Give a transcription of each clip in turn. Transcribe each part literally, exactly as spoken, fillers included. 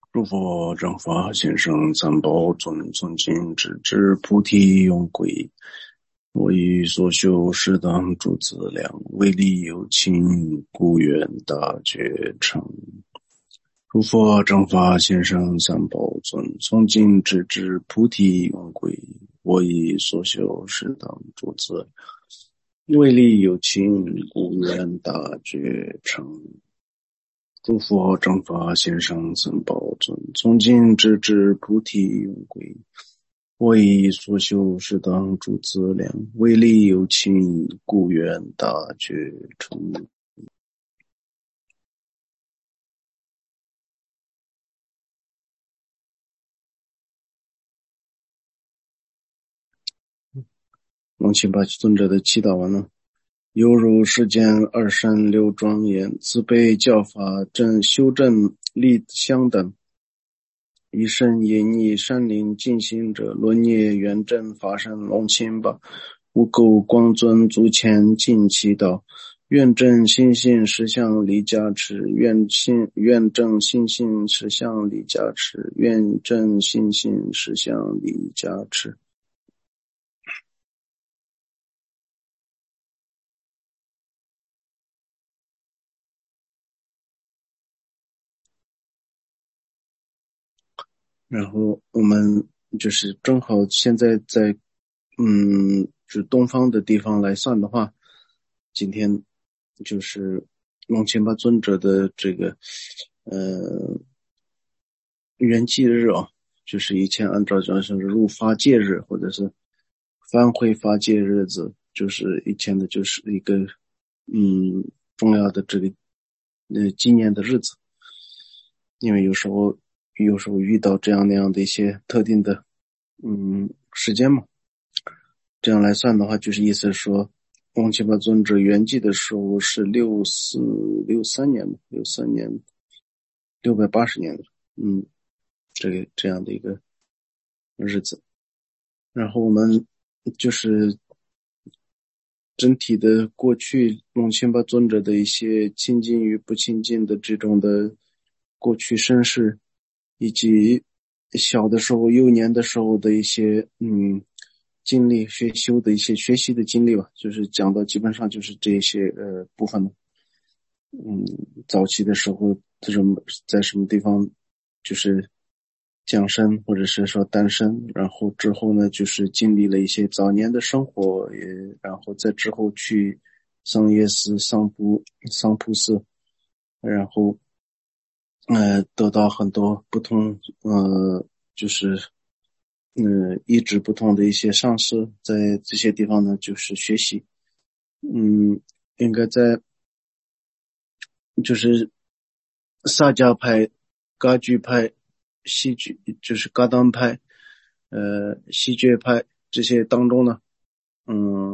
诸佛正法先生三宝尊尊敬直至菩提永归，我以所修适当诸资粮，为利有情，故愿大觉成。诸佛正法先生三宝尊尊敬直至菩提永归，我以所修适当诸资粮，为利有情，故愿大觉成。诸佛正法先生三宝尊从今直至菩提永归，我以所修适当诸资粮，为利有情，故愿大觉成。龙七八尊者的祈祷完了。犹如世间二善六庄严，慈悲教法正修正力相等，一生隐匿山林进行者，轮业圆正法身龙亲吧，无垢光尊足前尽其道，愿正心性实相离加持，愿心愿正心性实相离加持，愿正心性实相离加持。然后我们就是正好现在在嗯，就东方的地方来算的话，今天就是龙千巴尊者的这个呃圆寂日啊，就是以前按照讲是入发戒日或者是返回发戒日子，就是以前的就是一个嗯重要的这个呃纪念的日子。因为有时候有时候遇到这样那样的一些特定的嗯时间嘛，这样来算的话，就是意思是说翁奇巴尊者圆寂的时候是六四六三年六三年六百八十年的嗯这个这样的一个日子。然后我们就是整体的过去龙千巴尊者的一些亲近与不亲近的这种的过去身世，以及小的时候幼年的时候的一些嗯经历学修的一些学习的经历吧，就是讲到基本上就是这些呃部分。嗯早期的时候这种在什么地方就是降生或者是说诞生，然后之后呢就是经历了一些早年的生活，也然后在之后去桑耶寺桑布桑普寺，然后呃得到很多不同呃就是呃一直不同的一些上师，在这些地方呢就是学习。嗯应该在就是萨迦派、噶举派、西举就是噶当派、呃西觉派这些当中呢，嗯，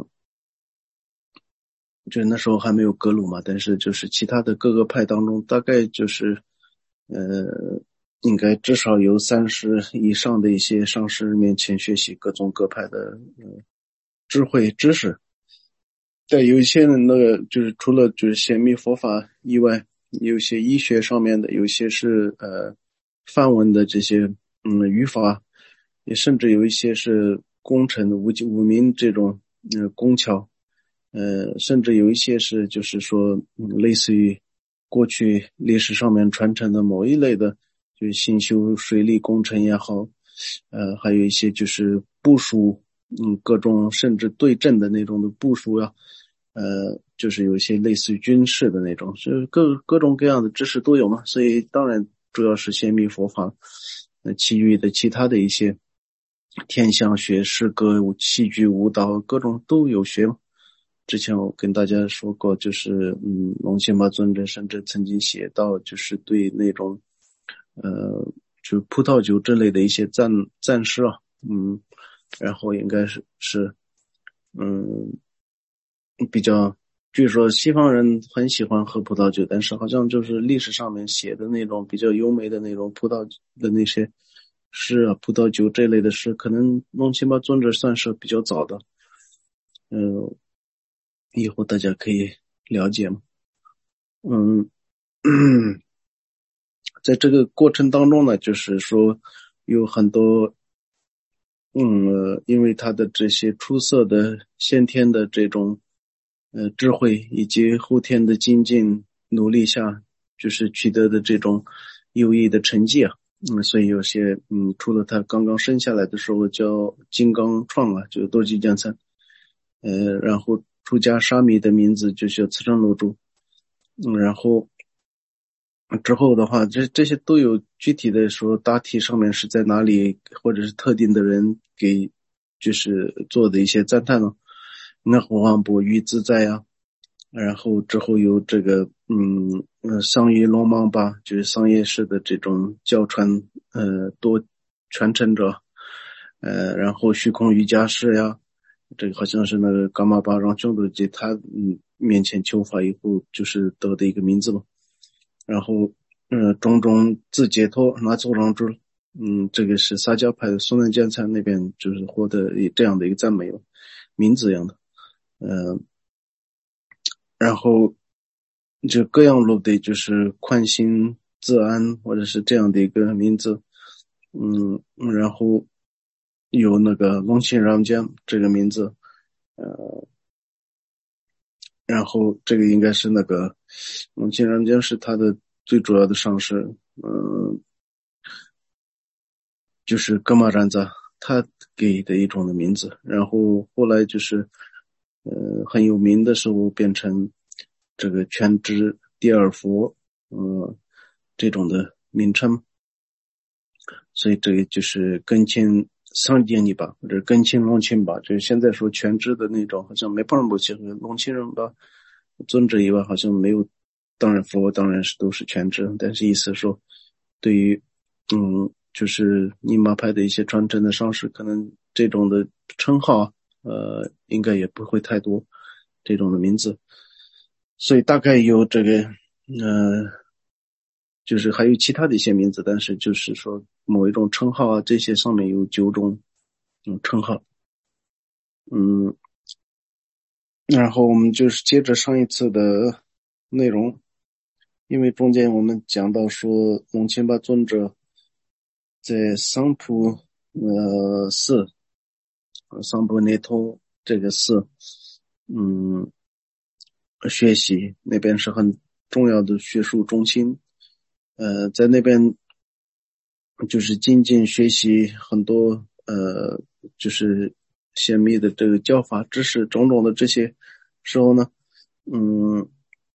就那时候还没有格鲁嘛，但是就是其他的各个派当中，大概就是呃应该至少有三十以上的一些上师面前学习各种各派的呃智慧知识。对，有一些人那个就是除了就是显密佛法以外，有些医学上面的，有些是呃梵文的这些嗯语法，也甚至有一些是工程的无无名这种呃工巧，呃甚至有一些是就是说、嗯、类似于过去历史上面传承的某一类的，就是新修水利工程也好，呃还有一些就是部署嗯各种甚至对阵的那种的部署呀。呃，就是有一些类似于军事的那种，就是各各种各样的知识都有嘛，所以当然主要是先密佛法，那其余的其他的一些天象学、诗歌、戏剧、舞蹈，各种都有学嘛。之前我跟大家说过，就是嗯，龙仙巴尊者甚至曾经写到，就是对那种呃，就葡萄酒之类的一些赞赞诗啊，嗯，然后应该是是嗯。比较，据说西方人很喜欢喝葡萄酒，但是好像就是历史上面写的那种比较优美的那种葡萄的那些诗啊，葡萄酒这类的诗，可能弄清吧尊者算是比较早的。嗯，以后大家可以了解嘛。嗯， 在这个过程当中呢，就是说有很多嗯、呃，因为他的这些出色的先天的这种呃智慧以及后天的精进努力下，就是取得的这种优异的成绩啊，嗯，所以有些嗯，除了他刚刚生下来的时候叫金刚创啊，就是多吉江参，呃，然后出家沙弥的名字就叫慈城罗珠，嗯，然后之后的话，这这些都有具体的说，大体上面是在哪里，或者是特定的人给就是做的一些赞叹呢？那洪旺博玉自在呀、然后之后有这个嗯呃桑叶龙芒吧，就是桑叶式的这种教传呃多传承者，呃然后虚空瑜伽师呀，这个好像是那个伽玛巴让净土在他嗯面前求法以后就是得的一个名字嘛。然后呃种种自解脱拿走让住，嗯这个是撒迦派的苏南江参那边就是获得这样的一个赞美名字一样的，呃然后就各样路的就是宽心自安或者是这样的一个名字，嗯，然后有那个龙庆让江这个名字，呃，然后这个应该是那个龙庆让江是他的最主要的上师，嗯，就是噶玛占扎他给的一种的名字，然后后来就是呃很有名的时候变成这个全知第二佛，呃这种的名称，所以这个就是根清桑杰尼吧，或者根清龙清吧，就是现在说全知的那种，好像没碰上过几个龙清人吧，尊者以外好像没有，当然佛当然是都是全知，但是意思说对于嗯就是尼玛派的一些传承的上师，可能这种的称号呃应该也不会太多这种的名字，所以大概有这个呃就是还有其他的一些名字，但是就是说某一种称号啊，这些上面有九种嗯称号，嗯，然后我们就是接着上一次的内容，因为中间我们讲到说龙钦巴尊者在桑普呃寺桑普内托这个寺，嗯，学习那边是很重要的学术中心，呃，在那边就是精进学习很多呃，就是显密的这个教法知识种种的这些时候呢，嗯，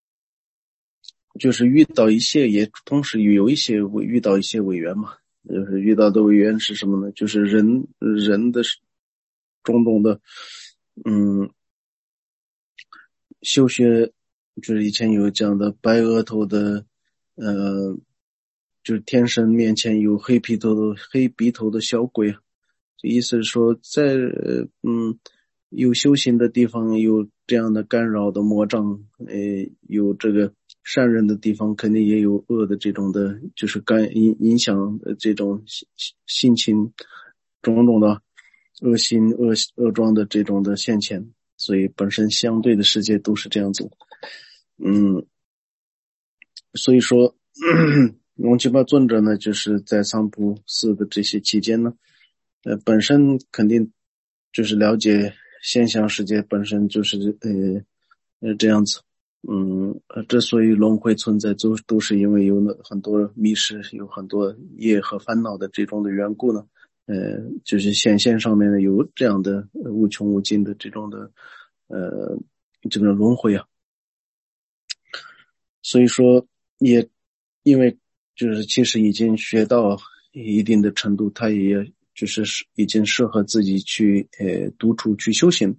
就是遇到一些也同时有一些遇到一些委员嘛，就是遇到的委员是什么呢？就是人人的种种的，嗯，修学，就是以前有讲的白额头的，呃，就是天神面前有黑皮头的黑鼻头的小鬼，这意思是说在呃嗯有修行的地方有这样的干扰的魔障，呃有这个善人的地方肯定也有恶的这种的，就是干影影响的这种性性情种种的恶心恶恶状的这种的现前，所以本身相对的世界都是这样子。嗯，所以说龙七巴尊者呢，就是在桑普寺的这些期间呢，呃，本身肯定就是了解现象世界本身就是呃呃这样子。嗯，呃，之所以轮回存在，都都是因为有很多迷失，有很多业和烦恼的这种的缘故呢。呃，就是显现上面呢有这样的无穷无尽的这种的呃这种轮回啊。所以说也因为就是其实已经学到一定的程度，他也就是已经适合自己去呃独处去修行。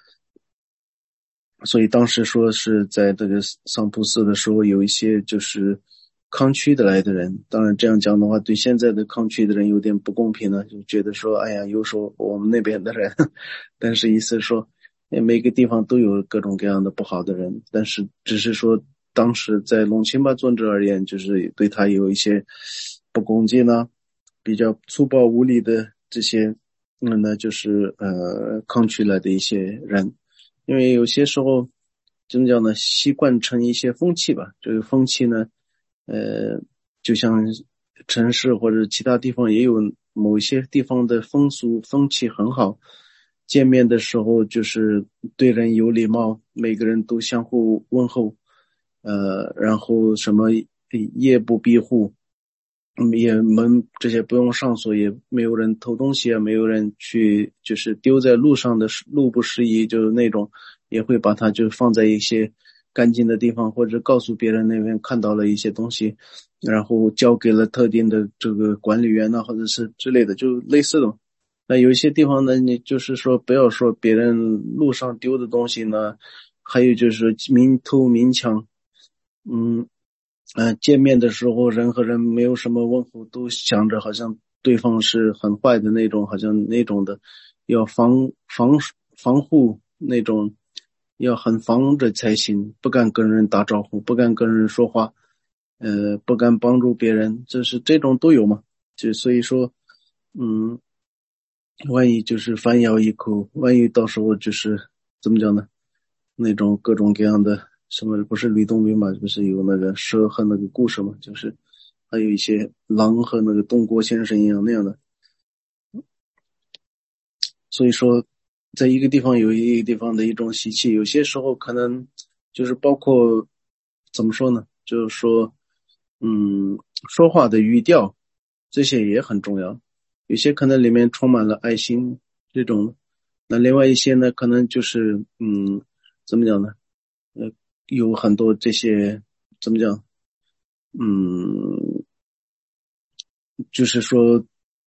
所以当时说是在这个桑普寺的时候，有一些就是康区的来的人，当然这样讲的话对现在的康区的人有点不公平了，就觉得说哎呀又说我们那边的人，但是意思说每个地方都有各种各样的不好的人，但是只是说当时在龙钦巴尊者而言，就是对他有一些不恭敬呢，比较粗暴无礼的这些嗯呢就是呃康区来的一些人，因为有些时候怎么讲呢，习惯成一些风气吧，这个风气呢呃就像城市或者其他地方也有某一些地方的风俗风气很好，见面的时候就是对人有礼貌，每个人都相互问候，呃，然后什么夜不闭户，嗯，也门这些不用上锁，也没有人偷东西啊，没有人去就是丢在路上的路不拾遗，就是那种也会把它就放在一些干净的地方，或者告诉别人那边看到了一些东西，然后交给了特定的这个管理员呢，或者是之类的，就类似的。那有一些地方呢，你就是说不要说别人路上丢的东西呢，还有就是明偷明抢，嗯。呃，见面的时候人和人没有什么问候，都想着好像对方是很坏的那种，好像那种的，要防防防护那种，要很防着才行，不敢跟人打招呼，不敢跟人说话，呃，不敢帮助别人，这是这种都有嘛，就所以说，嗯，万一就是反咬一口，万一到时候就是怎么讲呢？那种各种各样的什么不是吕洞宾嘛，不是有那个蛇和那个故事嘛，就是还有一些狼和那个东郭先生一样那样的。所以说在一个地方有一个地方的一种习气，有些时候可能就是包括怎么说呢，就是说嗯说话的语调这些也很重要，有些可能里面充满了爱心这种，那另外一些呢可能就是嗯怎么讲呢，呃有很多这些怎么讲，嗯就是说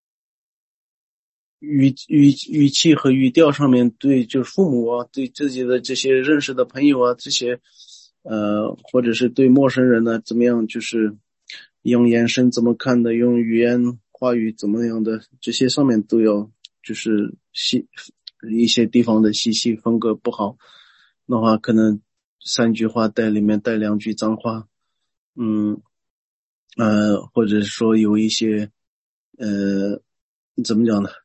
语语语气和语调上面对就是父母啊，对自己的这些认识的朋友啊，这些呃或者是对陌生人呢怎么样，就是用眼神怎么看的，用语言话语怎么样的，这些上面都要就是细一些地方的细细风格不好的话，可能三句话带里面带两句脏话，嗯呃或者说有一些呃怎么讲呢，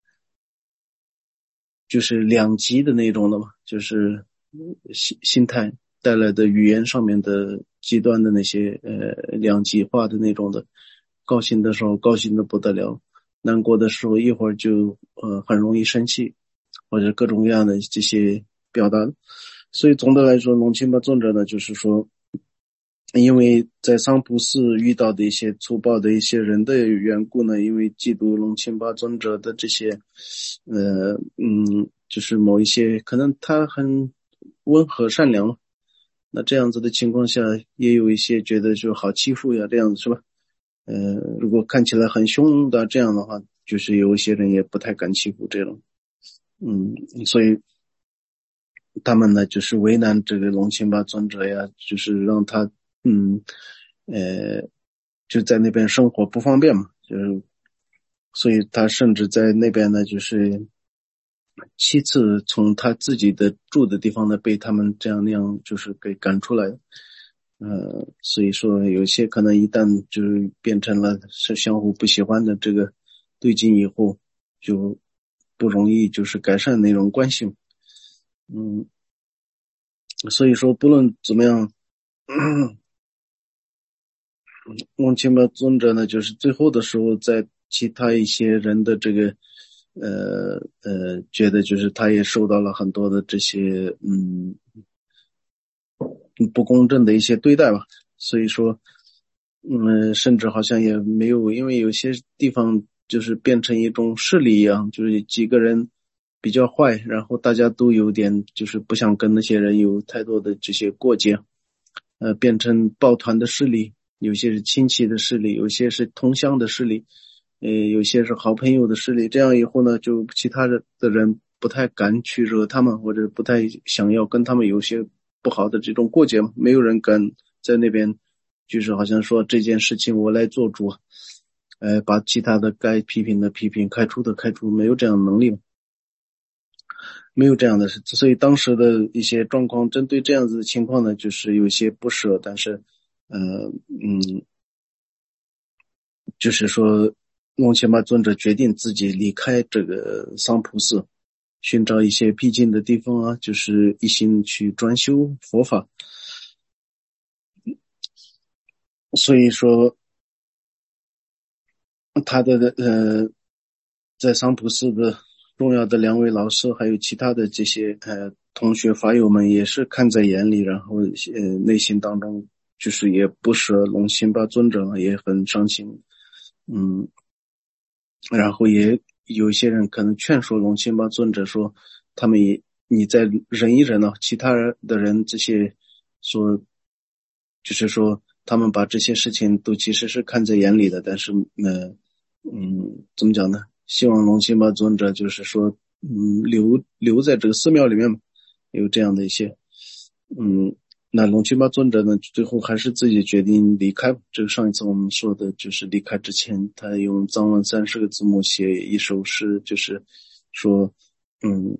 就是两极的那种的嘛，就是心心态带来的语言上面的极端的那些呃两极化的那种的，高兴的时候高兴的不得了，难过的时候一会儿就呃很容易生气，或者各种各样的这些表达。所以总的来说，龙钦巴尊者呢，就是说因为在桑普寺遇到的一些粗暴的一些人的缘故呢，因为嫉妒龙钦巴尊者的这些，呃，嗯，就是某一些可能他很温和善良，那这样子的情况下，也有一些觉得就好欺负呀，这样子是吧？呃，如果看起来很凶的这样的话，就是有一些人也不太敢欺负这种，嗯，所以他们呢就是为难这个龙钦巴尊者呀，就是让他嗯呃就在那边生活不方便嘛，就是所以他甚至在那边呢就是七次从他自己的住的地方呢被他们这样那样就是给赶出来，呃所以说有些可能一旦就是变成了是相互不喜欢的这个对境以后，就不容易就是改善那种关系，嗯。所以说不论怎么样，孟钦巴尊者呢，就是最后的时候，在其他一些人的这个，呃呃，觉得就是他也受到了很多的这些嗯不公正的一些对待吧。所以说，嗯，甚至好像也没有，因为有些地方就是变成一种势力一样，就是几个人比较坏，然后大家都有点就是不想跟那些人有太多的这些过节。呃，变成抱团的势力，有些是亲戚的势力，有些是同乡的势力，呃，有些是好朋友的势力。这样以后呢，就其他的的人不太敢去惹他们，或者不太想要跟他们有些不好的这种过节嘛。没有人敢在那边，就是好像说这件事情我来做主，呃，把其他的该批评的批评，开除的开除，没有这样的能力嘛。没有这样的事，所以当时的一些状况，针对这样子的情况呢，就是有些不舍，但是，呃，嗯，就是说，龙钦巴尊者决定自己离开这个桑普寺，寻找一些僻静的地方啊，就是一心去专修佛法。所以说， 他的呃，在桑普寺的重要的两位老师，还有其他的这些呃同学法友们，也是看在眼里，然后呃内心当中就是也不舍隆辛巴尊者，也很伤心，嗯，然后也有一些人可能劝说隆辛巴尊者说，他们也你再忍一忍呢，其他的人这些说，就是说他们把这些事情都其实是看在眼里的，但是呃嗯怎么讲呢？希望隆辛巴尊者就是说嗯留留在这个寺庙里面，有这样的一些嗯。那隆辛巴尊者呢，最后还是自己决定离开。这个上一次我们说的就是离开之前，他用藏文三十个字母写一首诗，就是说，嗯，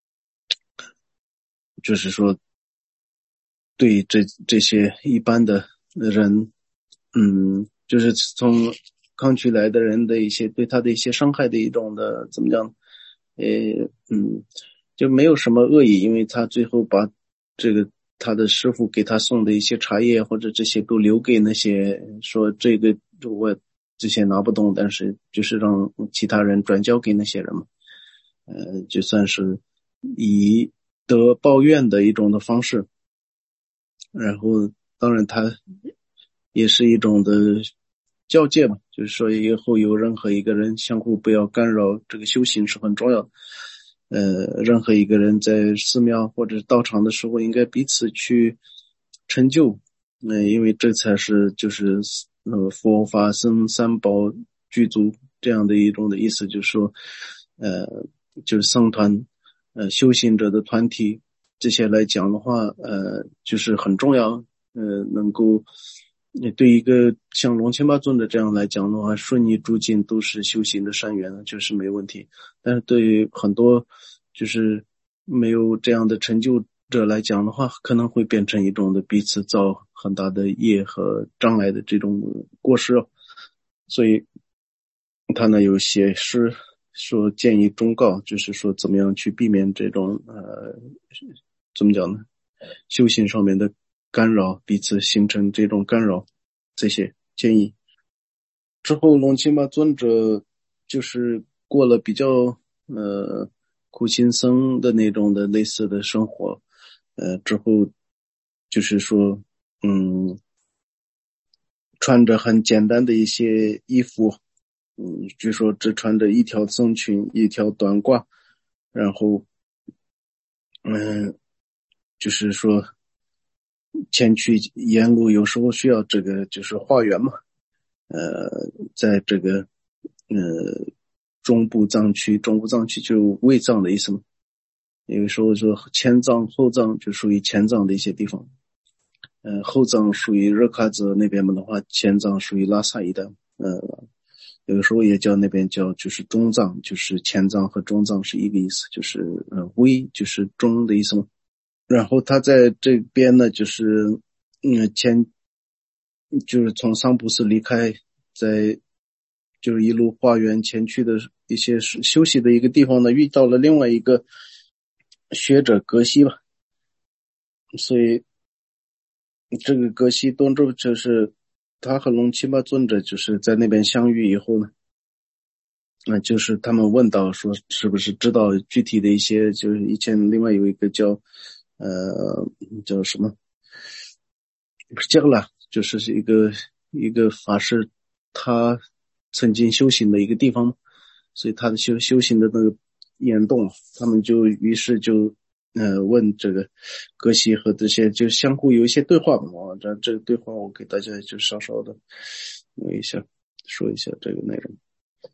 就是说对这这些一般的人，嗯，就是从抗拒来的人的一些对他的一些伤害的一种的怎么讲？呃，嗯，就没有什么恶意，因为他最后把这个他的师傅给他送的一些茶叶或者这些都留给那些说这个我这些拿不动，但是就是让其他人转交给那些人嘛，呃，就算是以德报怨的一种的方式。然后当然他也是一种的教戒嘛，就是说以后有任何一个人相互不要干扰，这个修行是很重要的。呃，任何一个人在寺庙或者道场的时候，应该彼此去成就，呃，因为这才是就是呃佛法僧三宝具足这样的一种的意思，就是说，呃，就是僧团，呃，修行者的团体这些来讲的话，呃，就是很重要，呃，能够。对一个像龙千巴尊的这样来讲的话，顺利诸境都是修行的善缘，就是没问题。但是对于很多就是没有这样的成就者来讲的话，可能会变成一种的彼此造很大的业和障碍的这种过失。所以他呢有写诗说建议忠告，就是说怎么样去避免这种呃怎么讲呢？修行上面的干扰，彼此形成这种干扰，这些建议。之后隆钦巴尊者就是过了比较呃苦行僧的那种的类似的生活，呃之后就是说嗯穿着很简单的一些衣服，嗯据说只穿着一条僧裙一条短褂，然后嗯就是说前去沿路有时候需要这个就是化缘嘛，呃，在这个呃中部藏区，中部藏区就卫藏的意思嘛。有时候说前藏、后藏就属于前藏的一些地方，呃，后藏属于热喀则那边的话，前藏属于拉萨一带，呃，有的时候也叫那边叫就是中藏，就是前藏和中藏是一个意思，就是呃微就是中的意思嘛。然后他在这边呢，就是嗯前就是从桑普寺离开，在就是一路化缘前去的一些休息的一个地方呢，遇到了另外一个学者格西吧，所以这个格西东周就是他和龙七巴尊者就是在那边相遇以后呢，那就是他们问到说是不是知道具体的一些，就是以前另外有一个叫呃叫什么不是叫了，就是一个一个法师，他曾经修行的一个地方，所以他的修修行的那个眼动，他们就于是就呃问这个格西和这些就相互有一些对话嘛，啊，这这个对话我给大家就稍稍的问一下，说一下这个内容。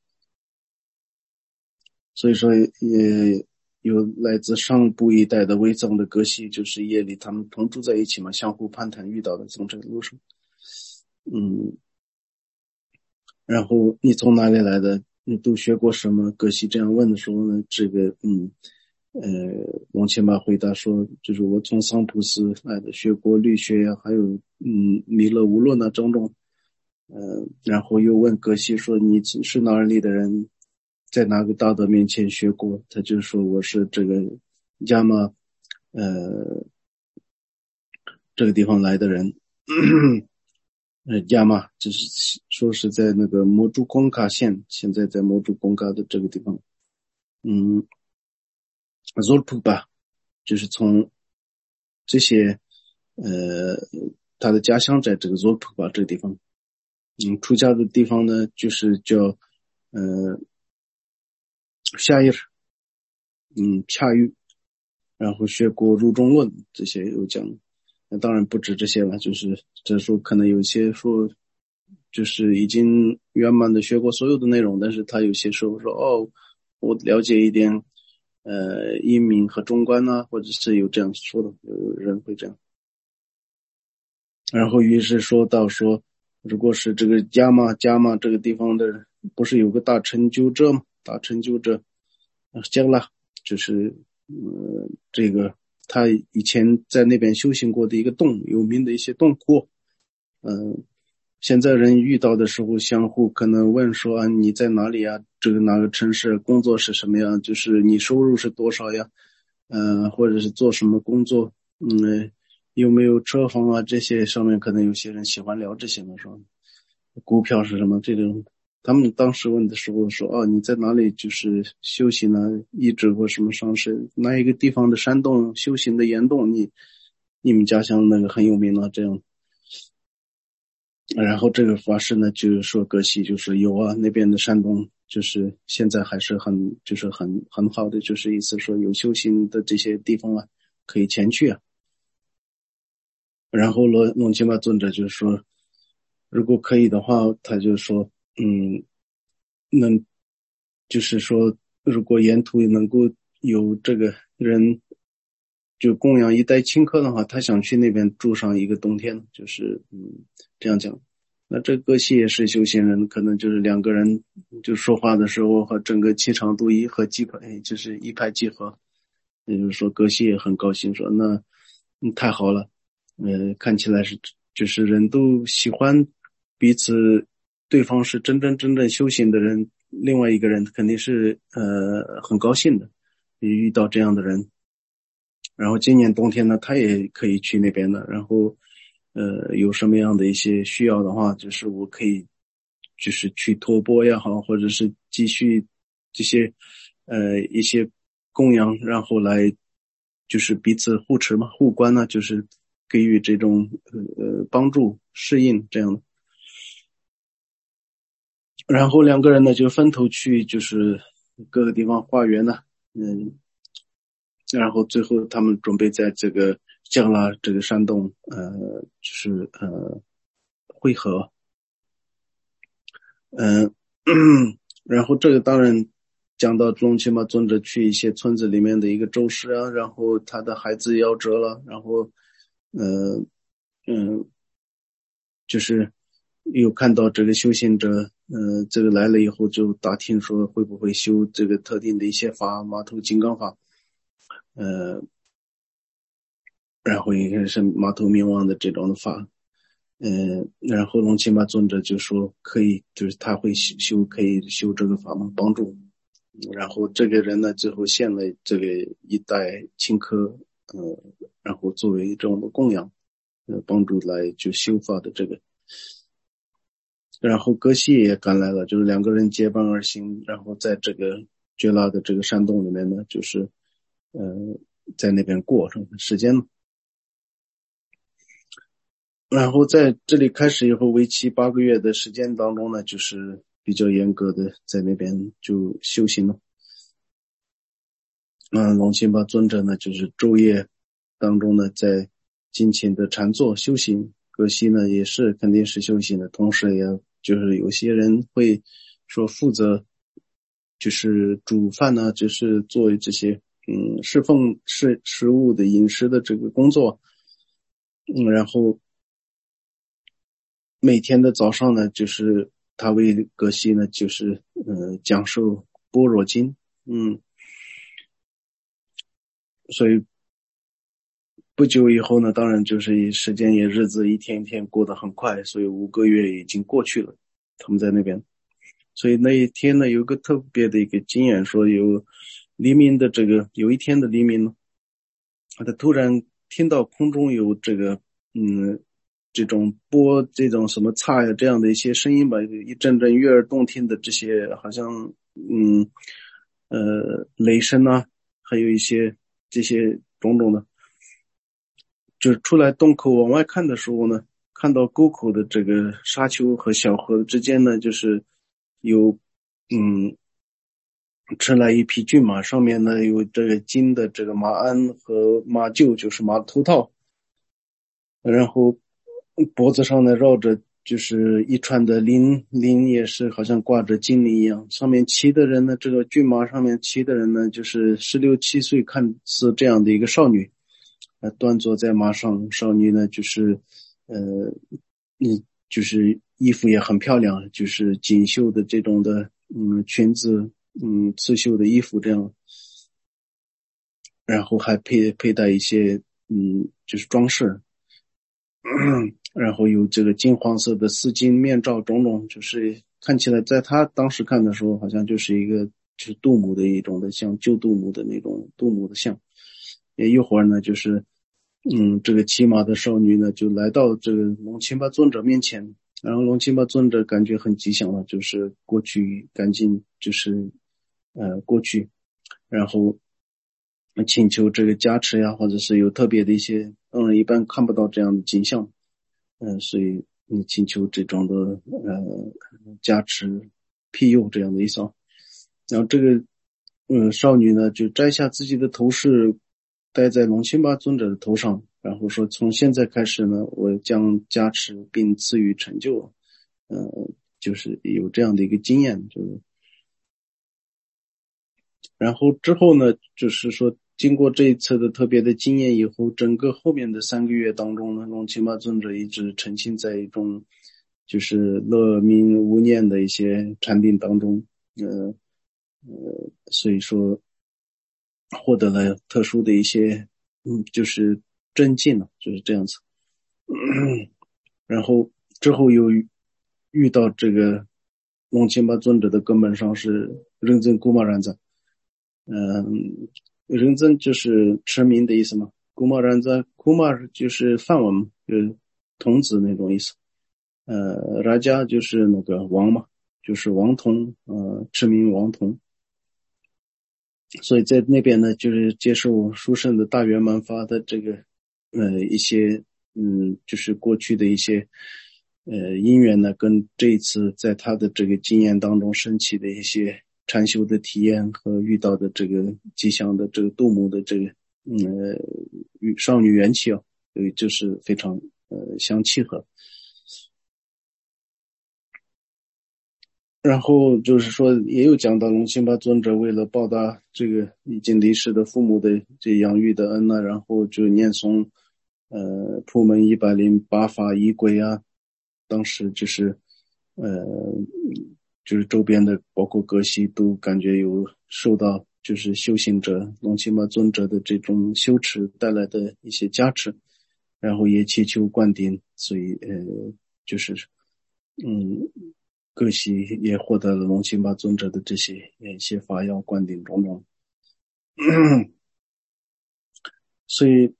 所以说也有来自上部一带的微藏的格西，就是夜里他们同住在一起嘛，相互攀谈遇到的，从这个路上。嗯，然后你从哪里来的？你都学过什么？格西这样问的时候呢，这个嗯呃王千巴回答说，就是我从桑普斯来的，学过律学呀，还有嗯弥勒无论啊种种。呃，然后又问格西说你是哪里的人，在哪个大德面前学过？他就说我是这个亚玛呃这个地方来的人。 呃亚麻，就是说是在那个摩珠工卡县，现在在摩珠工卡的这个地方。嗯 Zolpuba 就是从这些呃他的家乡在这个 Zolpuba 这个地方。嗯，出家的地方呢就是叫呃夏伊尔，嗯恰玉，然后学过入中论这些有讲。那当然不止这些了，就是这说可能有些说就是已经圆满的学过所有的内容，但是他有些时候说哦我了解一点呃英明和中观啊，或者是有这样说的，有人会这样。然后于是说到说，如果是这个加玛加玛这个地方的不是有个大成就者吗？大成就者讲了，就是呃这个他以前在那边修行过的一个洞，有名的一些洞窟。嗯、呃，现在人遇到的时候相互可能问说啊你在哪里啊，这个哪个城市，工作是什么样，就是你收入是多少呀，呃或者是做什么工作，嗯有没有车房啊，这些上面可能有些人喜欢聊这些嘛，说股票是什么这种。他们当时问的时候说哦你在哪里就是修行呢，一直或什么上师哪一个地方的山洞修行的岩洞，你你们家乡那个很有名了这样。然后这个法师呢就是说格西就是有啊，那边的山洞就是现在还是很就是很很好的，就是意思说有修行的这些地方啊可以前去啊。然后罗龙钦巴尊者就是说如果可以的话他就说嗯能就是说如果沿途能够有这个人就供养一代清客的话，他想去那边住上一个冬天，就是嗯这样讲。那这个系也是修行人，可能就是两个人就说话的时候和整个气场都一和即拍，就是一拍即合。也就是说格西也很高兴说那嗯太好了，呃看起来是就是人都喜欢彼此，对方是真真正正修行的人，另外一个人肯定是呃很高兴的遇到这样的人。然后今年冬天呢他也可以去那边的，然后呃有什么样的一些需要的话，就是我可以就是去托钵也好，或者是继续这些呃一些供养，然后来就是彼此互持嘛，互关呢，就是给予这种呃帮助适应这样的。然后两个人呢就分头去就是各个地方化缘呢，嗯，然后最后他们准备在这个降拉这个山洞呃就是呃汇合。嗯，然后这个当然讲到龙钦巴尊者去一些村子里面的一个周师啊，然后他的孩子夭折了，然后呃嗯就是有看到这个修行者呃这个来了以后就打听说会不会修这个特定的一些法，马头金刚法，呃然后应该是马头明王的这种的法。嗯，然后龙钦巴尊者就说可以，就是他会修修可以修这个法门帮助。然后这个人呢最后献了这个一袋青稞，呃，然后作为这种的供养，呃，帮助来就修法的这个。然后格西也赶来了，就是两个人结伴而行，然后在这个觉拉的这个山洞里面呢，就是呃在那边过上时间。然后在这里开始以后，为期八个月的时间当中呢，就是比较严格的在那边就修行了。嗯，龙钦巴尊者呢，就是昼夜当中呢，在精勤的禅坐修行。格西呢，也是肯定是修行的，同时也就是有些人会说负责，就是煮饭呢，就是做这些嗯侍奉食食物的饮食的这个工作。嗯，然后每天的早上呢，就是他为格西呢，就是呃讲授般若经，嗯，所以不久以后呢，当然就是时间也日子一天一天过得很快，所以五个月已经过去了，他们在那边。所以那一天呢，有个特别的一个经验，说有黎明的这个有一天的黎明呢，他突然听到空中有这个嗯这种播这种什么擦呀这样的一些声音吧，一阵阵悦耳动听的这些，好像嗯呃雷声啊，还有一些这些种种的，就是出来洞口往外看的时候呢，看到沟口的这个沙丘和小河之间呢，就是有嗯驰来一匹骏马，上面呢有这个金的这个马鞍和马厩，就是马头套，然后脖子上呢绕着就是一串的铃，铃也是好像挂着金铃一样。上面骑的人呢，这个骏马上面骑的人呢，就是十六七岁，看似这样的一个少女，呃，端坐在马上。少女呢，就是呃，嗯，就是衣服也很漂亮，就是锦绣的这种的，嗯，裙子，嗯，刺绣的衣服这样，然后还佩佩戴一些，嗯，就是装饰。然后有这个金黄色的丝巾面罩种种，就是看起来在他当时看的时候，好像就是一个就是杜母的一种的像旧杜母的那种杜母的像。也一会儿呢，就是嗯，这个骑马的少女呢就来到这个龙钦巴尊者面前，然后龙钦巴尊者感觉很吉祥了，就是过去赶紧就是呃过去，然后请求这个加持呀，或者是有特别的一些，嗯，一般看不到这样的景象。嗯，所以你请求这种的呃加持庇佑这样的意思啊。然后这个嗯少女呢就摘下自己的头饰戴在龙钦巴尊者的头上，然后说从现在开始呢，我将加持并赐予成就。呃，就是有这样的一个经验，就是然后之后呢，就是说经过这一次的特别的经验以后，整个后面的三个月当中呢，龙钦巴尊者一直沉浸在一种就是乐冥无念的一些禅定当中，呃呃，所以说获得了特殊的一些嗯，就是真境了，就是这样子。然后之后又遇到这个龙钦巴尊者的根本上是认真古玛然在。嗯，认真就是持名的意思嘛。古玛然在，古玛就是梵文，就是童子那种意思。呃，拉加就是那个王嘛，就是王童，呃，持名王童。所以在那边呢，就是接受书圣的大圆满法的这个，呃，一些，嗯，就是过去的一些，呃，因缘呢，跟这一次在他的这个经验当中升起的一些禅修的体验和遇到的这个吉祥的这个度母的这个，嗯，与少女缘起啊，所以就是非常呃相契合。然后就是说，也有讲到龙钦巴尊者为了报答这个已经离世的父母的这养育的恩呢，然后就念诵呃普门一百零八法仪轨啊，当时就是呃就是周边的包括格西都感觉有受到就是修行者龙钦巴尊者的这种修持带来的一些加持，然后也祈求灌顶，所以呃就是嗯。各系也获得了龙钦巴尊者的这些一些法要灌顶种种。所以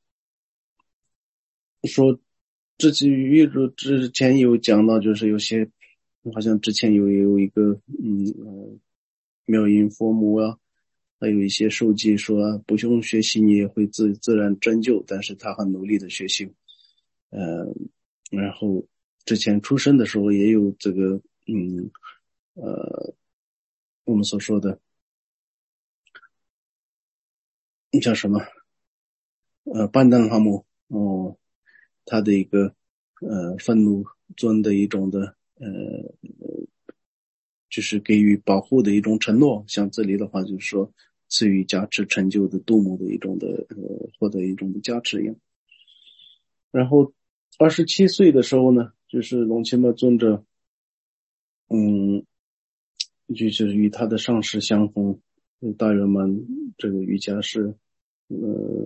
说这几预祝之前有讲到，就是有些好像之前有有一个嗯呃妙音佛母啊，还有一些受记说、啊、不用学习你也会自自然真就，但是他很努力的学习。呃，然后之前出生的时候也有这个嗯呃我们所说的叫什么呃班丹哈姆哦，他的一个呃愤怒尊的一种的呃就是给予保护的一种承诺，像这里的话就是说赐予加持成就的度母的一种的呃获得一种的加持一样。然后二十七岁的时候呢，就是龙钦巴尊者嗯就是与他的上师相逢，大圆满这个瑜伽师呃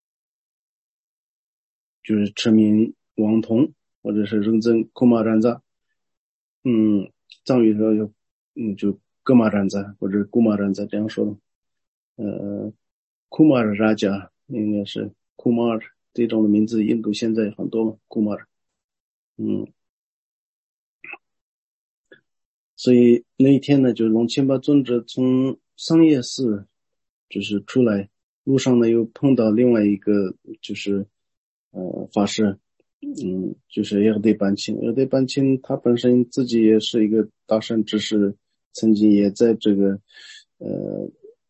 就是持名王童或者是认真库玛占扎，嗯，藏语说有嗯就格玛占扎或者古玛占扎这样说的。呃，库玛尔拉加应该是库玛尔这种的名字，印度现在很多嘛，库玛尔。 嗯，所以那一天呢，就龙谦巴尊者从桑叶寺就是出来，路上呢又碰到另外一个就是呃法师，嗯，就是耶和对班钦，耶和对班钦他本身自己也是一个大善知识，曾经也在这个呃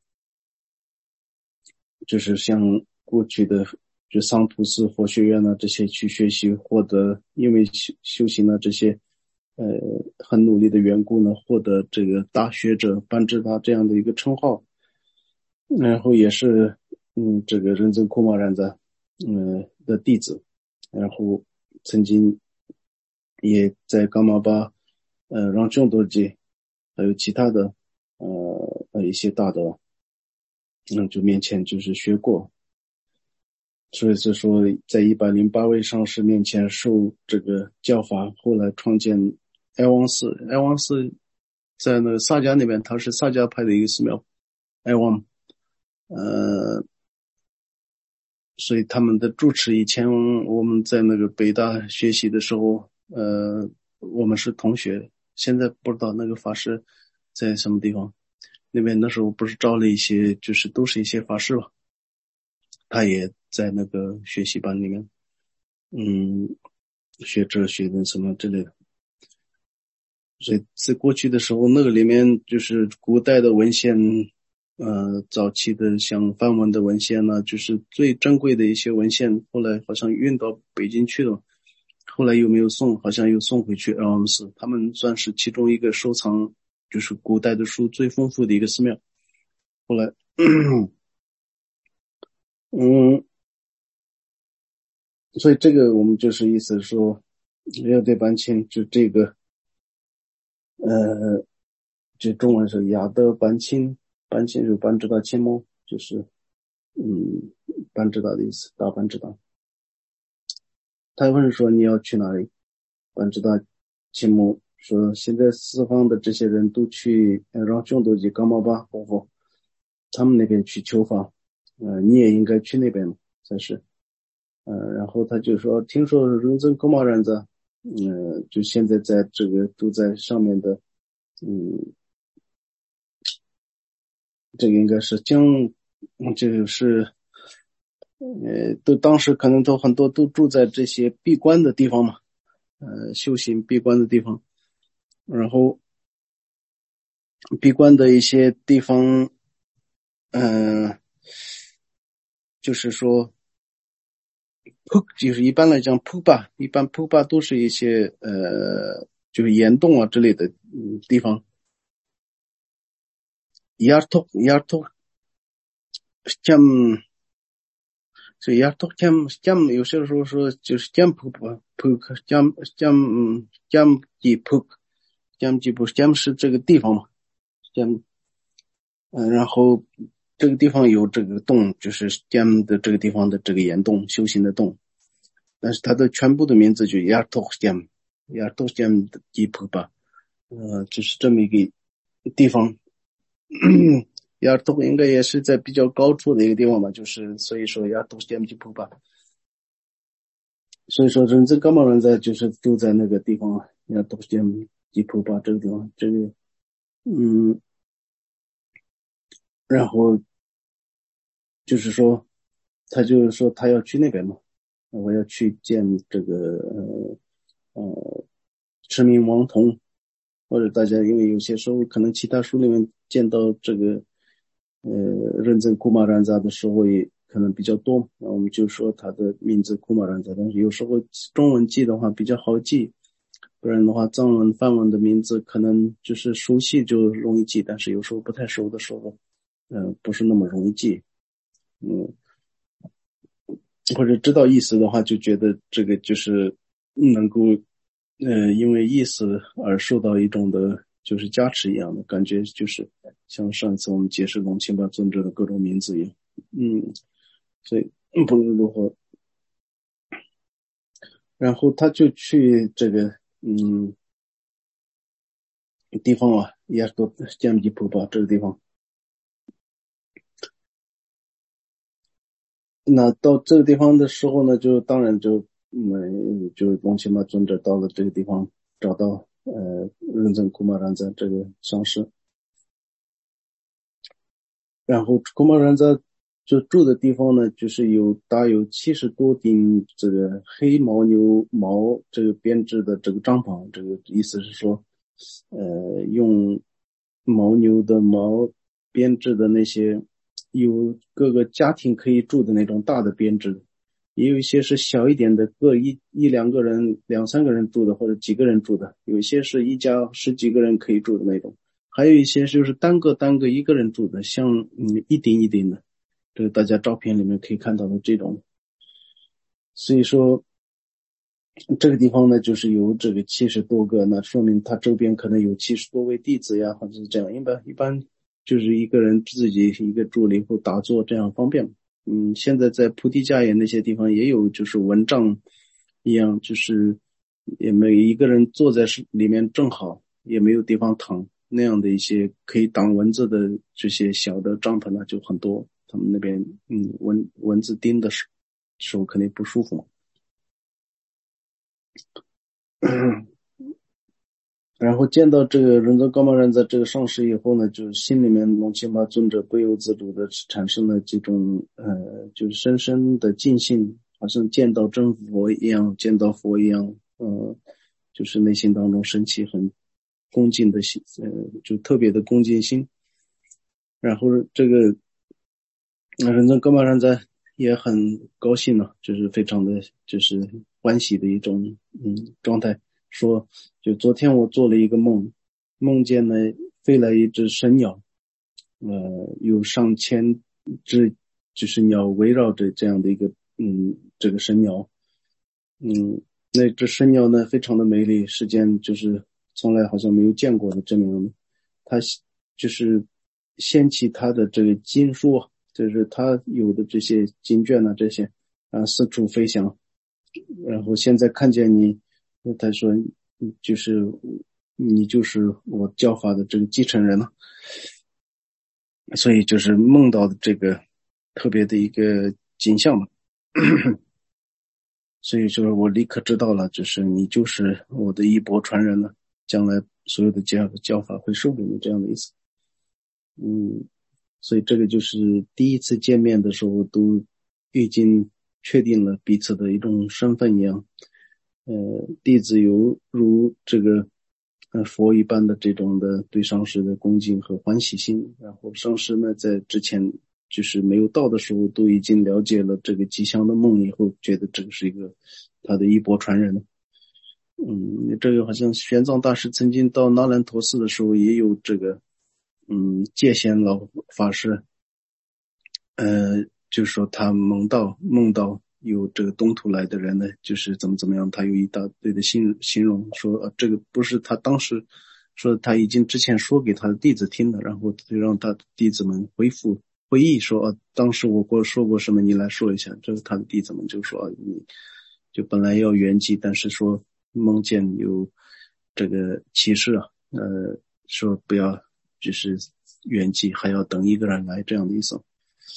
就是像过去的就桑图斯佛学院呢这些去学习获得，因为修修行了这些呃很努力的缘故呢，获得这个大学者班智达这样的一个称号，然后也是嗯这个仁增库玛然的嗯的弟子，然后曾经也在噶玛巴呃让众多吉还有其他的呃呃一些大的嗯就面前就是学过，所以是说在一百零八位上师面前受这个教法，后来创建哀王寺。哀王寺在那个萨迦那边，它是萨迦派的一个寺庙，哀王呃所以他们的住持以前我们在那个北大学习的时候呃我们是同学，现在不知道那个法师在什么地方，那边那时候不是招了一些就是都是一些法师吧，他也在那个学习班里面嗯学哲学的什么之类的。所以在过去的时候，那个里面就是古代的文献，呃，早期的像梵文的文献呢，就是最珍贵的一些文献，后来好像运到北京去了，后来又没有送，好像又送回去 L M 寺，他们算是其中一个收藏就是古代的书最丰富的一个寺庙。后来，嗯，所以这个我们就是意思说，要对班钦就这个，呃。这中文是雅德班钦，班钦是班智达钦摩，就是嗯班智达的意思，大班智达。他问说你要去哪里？班智达钦摩说现在四方的这些人都去呃让众多吉噶玛巴活佛他们那边去求法，呃你也应该去那边才是。呃然后他就说听说仁增噶玛然子，呃就现在在这个都在上面的嗯这个应该是将，这个是，呃，都当时可能都很多都住在这些闭关的地方嘛，呃，修行闭关的地方，然后闭关的一些地方，嗯、呃，就是说，铺就是一般来讲铺吧，一般铺吧都是一些呃，就是岩洞啊之类的嗯地方，亚托亚托像。所以呀，都讲讲有些时候说就是讲扑扑扑讲讲嗯讲几扑讲几扑讲是这个地方嘛，讲嗯，然后这个地方有这个洞，就是讲的这个地方的这个岩洞修行的洞，但是它的全部的名字就亚托讲亚托讲的几扑吧，呃，就是这么一个地方。亚托应该也是在比较高处的一个地方吧，就是所以说亚托讲几扑吧。所以说人这哥们人在就是都在那个地方，要都见吉普巴这个地方，这个嗯，然后就是说，他就是说他要去那边嘛，我要去见这个呃呃驰名王童，或者大家因为有些时候可能其他书里面见到这个呃认证库马兰扎的时候也可能比较多，那我们就说他的名字库马兰扎，但是有时候中文记的话比较好记。不然的话，藏文、梵文的名字可能就是熟悉就容易记，但是有时候不太熟的时候，嗯、呃，不是那么容易记，嗯，或者知道意思的话，就觉得这个就是能够，呃，因为意思而受到一种的，就是加持一样的感觉，就是像上次我们解释龙钦巴尊者的各种名字一样，嗯，所以不论如何，然后他就去这个，嗯。地方啊，也都江吉普吧这个地方。那到这个地方的时候呢，就当然就嗯就是龙钦巴尊者到了这个地方，找到呃仁增库玛然在这个上师，然后库玛然在就住的地方呢，就是有大有七十多顶这个黑牦牛毛这个编织的这个帐篷，这个意思是说，呃，用牦牛的毛编织的那些，有各个家庭可以住的那种大的编织，也有一些是小一点的，各一一两个人、两三个人住的，或者几个人住的，有一些是一家十几个人可以住的那种，还有一些就是单个单个一个人住的，像嗯一顶一顶的。这个大家照片里面可以看到的这种，所以说这个地方呢，就是有这个七十多个，那说明他周边可能有七十多位弟子呀，或者是这样。一般一般就是一个人自己一个住了以后打坐，这样方便。嗯，现在在菩提伽耶那些地方也有，就是蚊帐一样，就是也没有一个人坐在里面正好，也没有地方躺，那样的一些可以挡蚊子的这些小的帐篷呢，就很多。他们那边嗯蚊蚊子叮的时时候肯定不舒服嘛。然后见到这个仁增高玛然在这个上师以后呢，就是心里面龙钦巴尊者不由自主的产生了这种呃，就是深深的敬信，好像见到真佛一样，见到佛一样，呃，就是内心当中升起很恭敬的心，呃，就特别的恭敬心。然后这个仁增高玛然在也很高兴了，就是非常的就是欢喜的一种嗯状态。说就昨天我做了一个梦，梦见呢飞来一只神鸟，呃有上千只就是鸟围绕着这样的一个嗯这个神鸟，嗯那只神鸟呢非常的美丽，世间就是从来好像没有见过的这么样的，它就是掀起它的这个经书，就是它有的这些经卷啊这些啊四处飞翔，然后现在看见你，他说就是你就是我教法的这个继承人了，所以就是梦到的这个特别的一个景象嘛。所以说我立刻知道了，就是你就是我的衣钵传人了，将来所有的教教法会授给你，这样的意思。嗯，所以这个就是第一次见面的时候都已经确定了彼此的一种身份一样。呃，弟子有如这个呃佛一般的这种的对上师的恭敬和欢喜心，然后上师呢在之前就是没有到的时候都已经了解了这个吉祥的梦以后，觉得这个是一个他的衣钵传人。嗯，这个好像玄奘大师曾经到那兰陀寺的时候也有这个嗯戒贤老法师，呃就是说他梦到梦到有这个东土来的人呢，就是怎么怎么样，他有一大堆的形形容说、呃、这个不是他当时说他已经之前说给他的弟子听的，然后就让他的弟子们回复回忆说、啊、当时我过说过什么，你来说一下。这是他的弟子们就说、啊、你就本来要圆寂，但是说梦见有这个启示啊，呃说不要就是圆寂，还要等一个人来，这样的意思。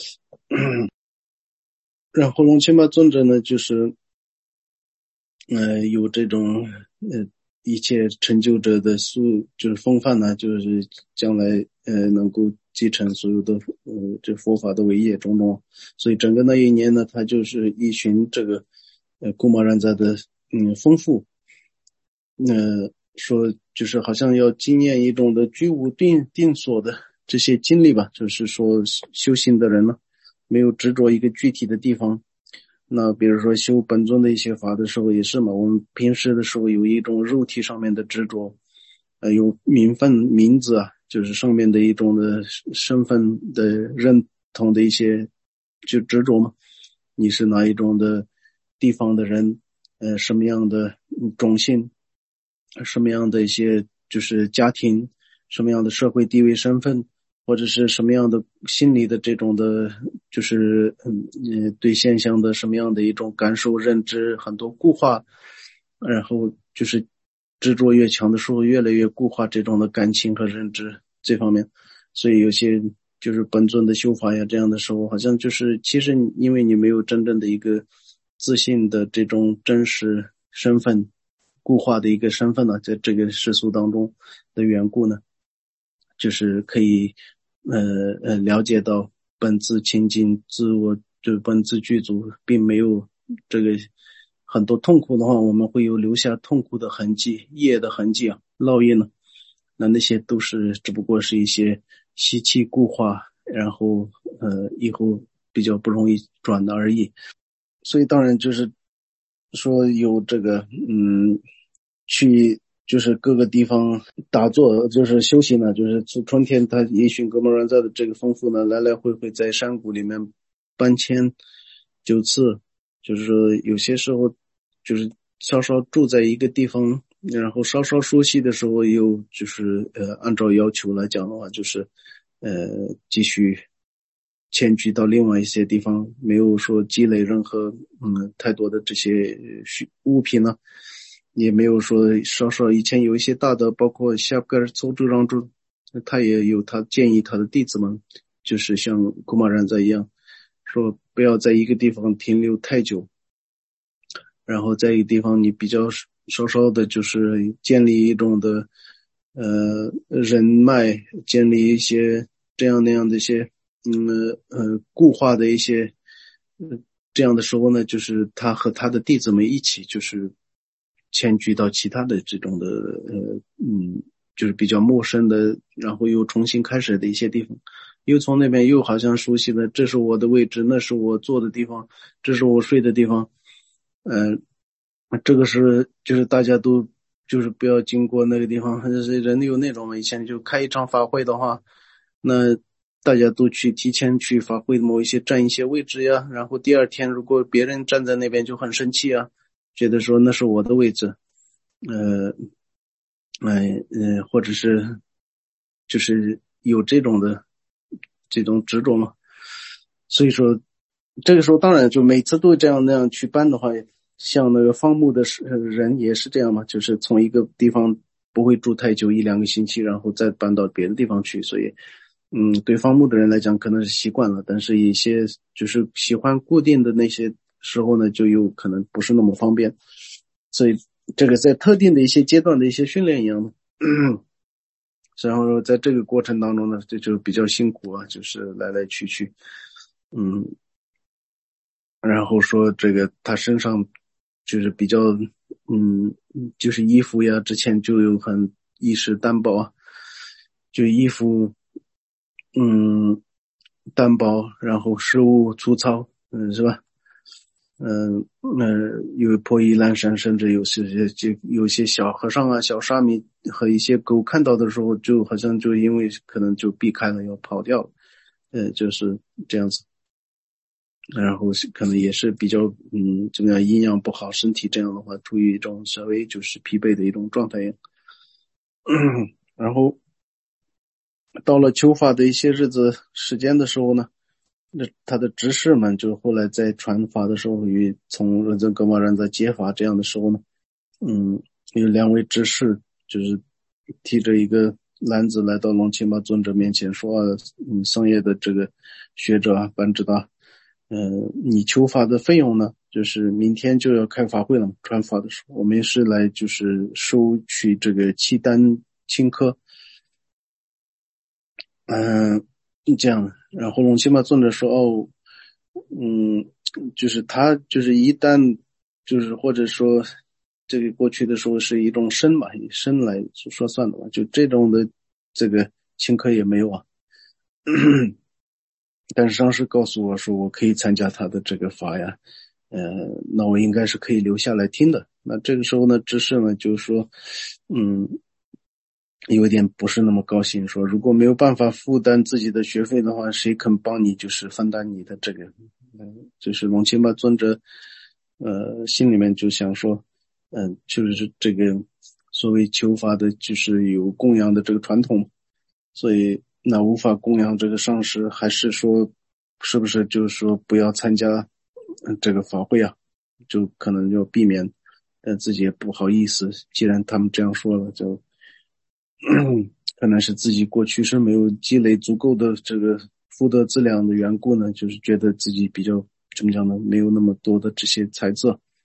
然后龙钦巴尊者呢，就是呃有这种呃一切成就者的素就是风范呢，就是将来呃能够继承所有的呃这佛法的伟业种种，所以整个那一年呢，他就是依循这个呃库玛然扎的嗯丰富，呃说就是好像要经验一种的居无定定所的这些经历吧，就是说修行的人呢没有执着一个具体的地方。那比如说修本尊的一些法的时候也是嘛，我们平时的时候有一种肉体上面的执着，呃，有名分名字啊，就是上面的一种的身份的认同的一些就执着嘛。你是哪一种的地方的人，呃，什么样的种姓，什么样的一些就是家庭，什么样的社会地位身份，或者是什么样的心理的这种的就是嗯呃对现象的什么样的一种感受认知，很多固化，然后就是执着越强的时候越来越固化这种的感情和认知这方面。所以有些就是本尊的修法呀这样的时候，好像就是其实因为你没有真正的一个自信的这种真实身份固化的一个身份呢，在这个世俗当中的缘故呢，就是可以呃呃了解到本自清净，自我就本自具足，并没有这个很多痛苦的话，我们会有留下痛苦的痕迹，业的痕迹啊，烙印呢，那那些都是只不过是一些习气固化，然后呃以后比较不容易转的而已。所以当然就是说有这个嗯去就是各个地方打坐，就是修行呢，就是春天他也许格摩ran扎的这个丰富呢，来来回回在山谷里面搬迁九次，就是说有些时候就是稍稍住在一个地方，然后稍稍熟悉的时候又就是呃按照要求来讲的话，就是呃继续迁居到另外一些地方，没有说积累任何嗯太多的这些物品呢，也没有说稍稍以前有一些大的，包括夏格尔邹州让州，他也有他建议他的弟子们，就是像古玛然在一样，说不要在一个地方停留太久，然后在一个地方你比较稍稍的就是建立一种的呃人脉，建立一些这样那样的一些嗯呃固化的一些呃这样的时候呢，就是他和他的弟子们一起就是迁居到其他的这种的呃嗯就是比较陌生的，然后又重新开始的一些地方，又从那边又好像熟悉了，这是我的位置，那是我坐的地方，这是我睡的地方，呃这个是就是大家都就是不要经过那个地方，就是人有那种以前就开一场法会的话，那大家都去提前去法会某一些占一些位置呀，然后第二天如果别人站在那边就很生气啊，觉得说那是我的位置，呃，哎呃，或者是就是有这种的这种执着嘛，所以说这个时候当然就每次都这样那样去搬的话，像那个放牧的人也是这样嘛，就是从一个地方不会住太久，一两个星期，然后再搬到别的地方去，所以嗯，对放牧的人来讲可能是习惯了，但是一些就是喜欢固定的那些时候呢，就有可能不是那么方便，所以这个在特定的一些阶段的一些训练一样的，然后在这个过程当中呢，这就比较辛苦啊，就是来来去去，嗯，然后说这个他身上就是比较嗯，就是衣服呀，之前就有很意识单薄啊，就衣服嗯单薄，然后食物粗糙，嗯是吧？嗯呃有破衣烂衫，甚至有些就有些小和尚啊、小沙弥和一些狗看到的时候，就好像就因为可能就避开了，要跑掉了，呃就是这样子。然后可能也是比较嗯怎么样营养不好，身体这样的话处于一种稍微就是疲惫的一种状态。然后到了求法的一些日子时间的时候呢，那他的执事们就后来在传法的时候，与从仁增格玛然在接法这样的时候呢，嗯，有两位执事就是提着一个篮子来到龙钦巴尊者面前说，嗯，桑叶的这个学者啊，班智达，呃，你求法的费用呢，就是明天就要开法会了，传法的时候，我们是来就是收取这个契丹钦科，嗯，这样，然后龙钦巴尊者说，哦，嗯，就是他就是一旦就是或者说这个过去的时候是一种身嘛，以身来说算的嘛，就这种的这个钦科也没有啊。但是上师告诉我说我可以参加他的这个法呀，呃，那我应该是可以留下来听的。那这个时候呢，知识呢就是说，嗯，有点不是那么高兴，说如果没有办法负担自己的学费的话，谁肯帮你就是分担你的这个，嗯，就是龙钦巴尊者，呃，心里面就想说，嗯、呃，就是这个所谓求法的，就是有供养的这个传统，所以那无法供养这个上师，还是说，是不是就是说不要参加这个法会啊？就可能要避免，但自己也不好意思，既然他们这样说了，就。可能是自己过去是没有积累足够的这个福德资粮的缘故呢，就是觉得自己比较怎么讲呢，没有那么多的这些财色，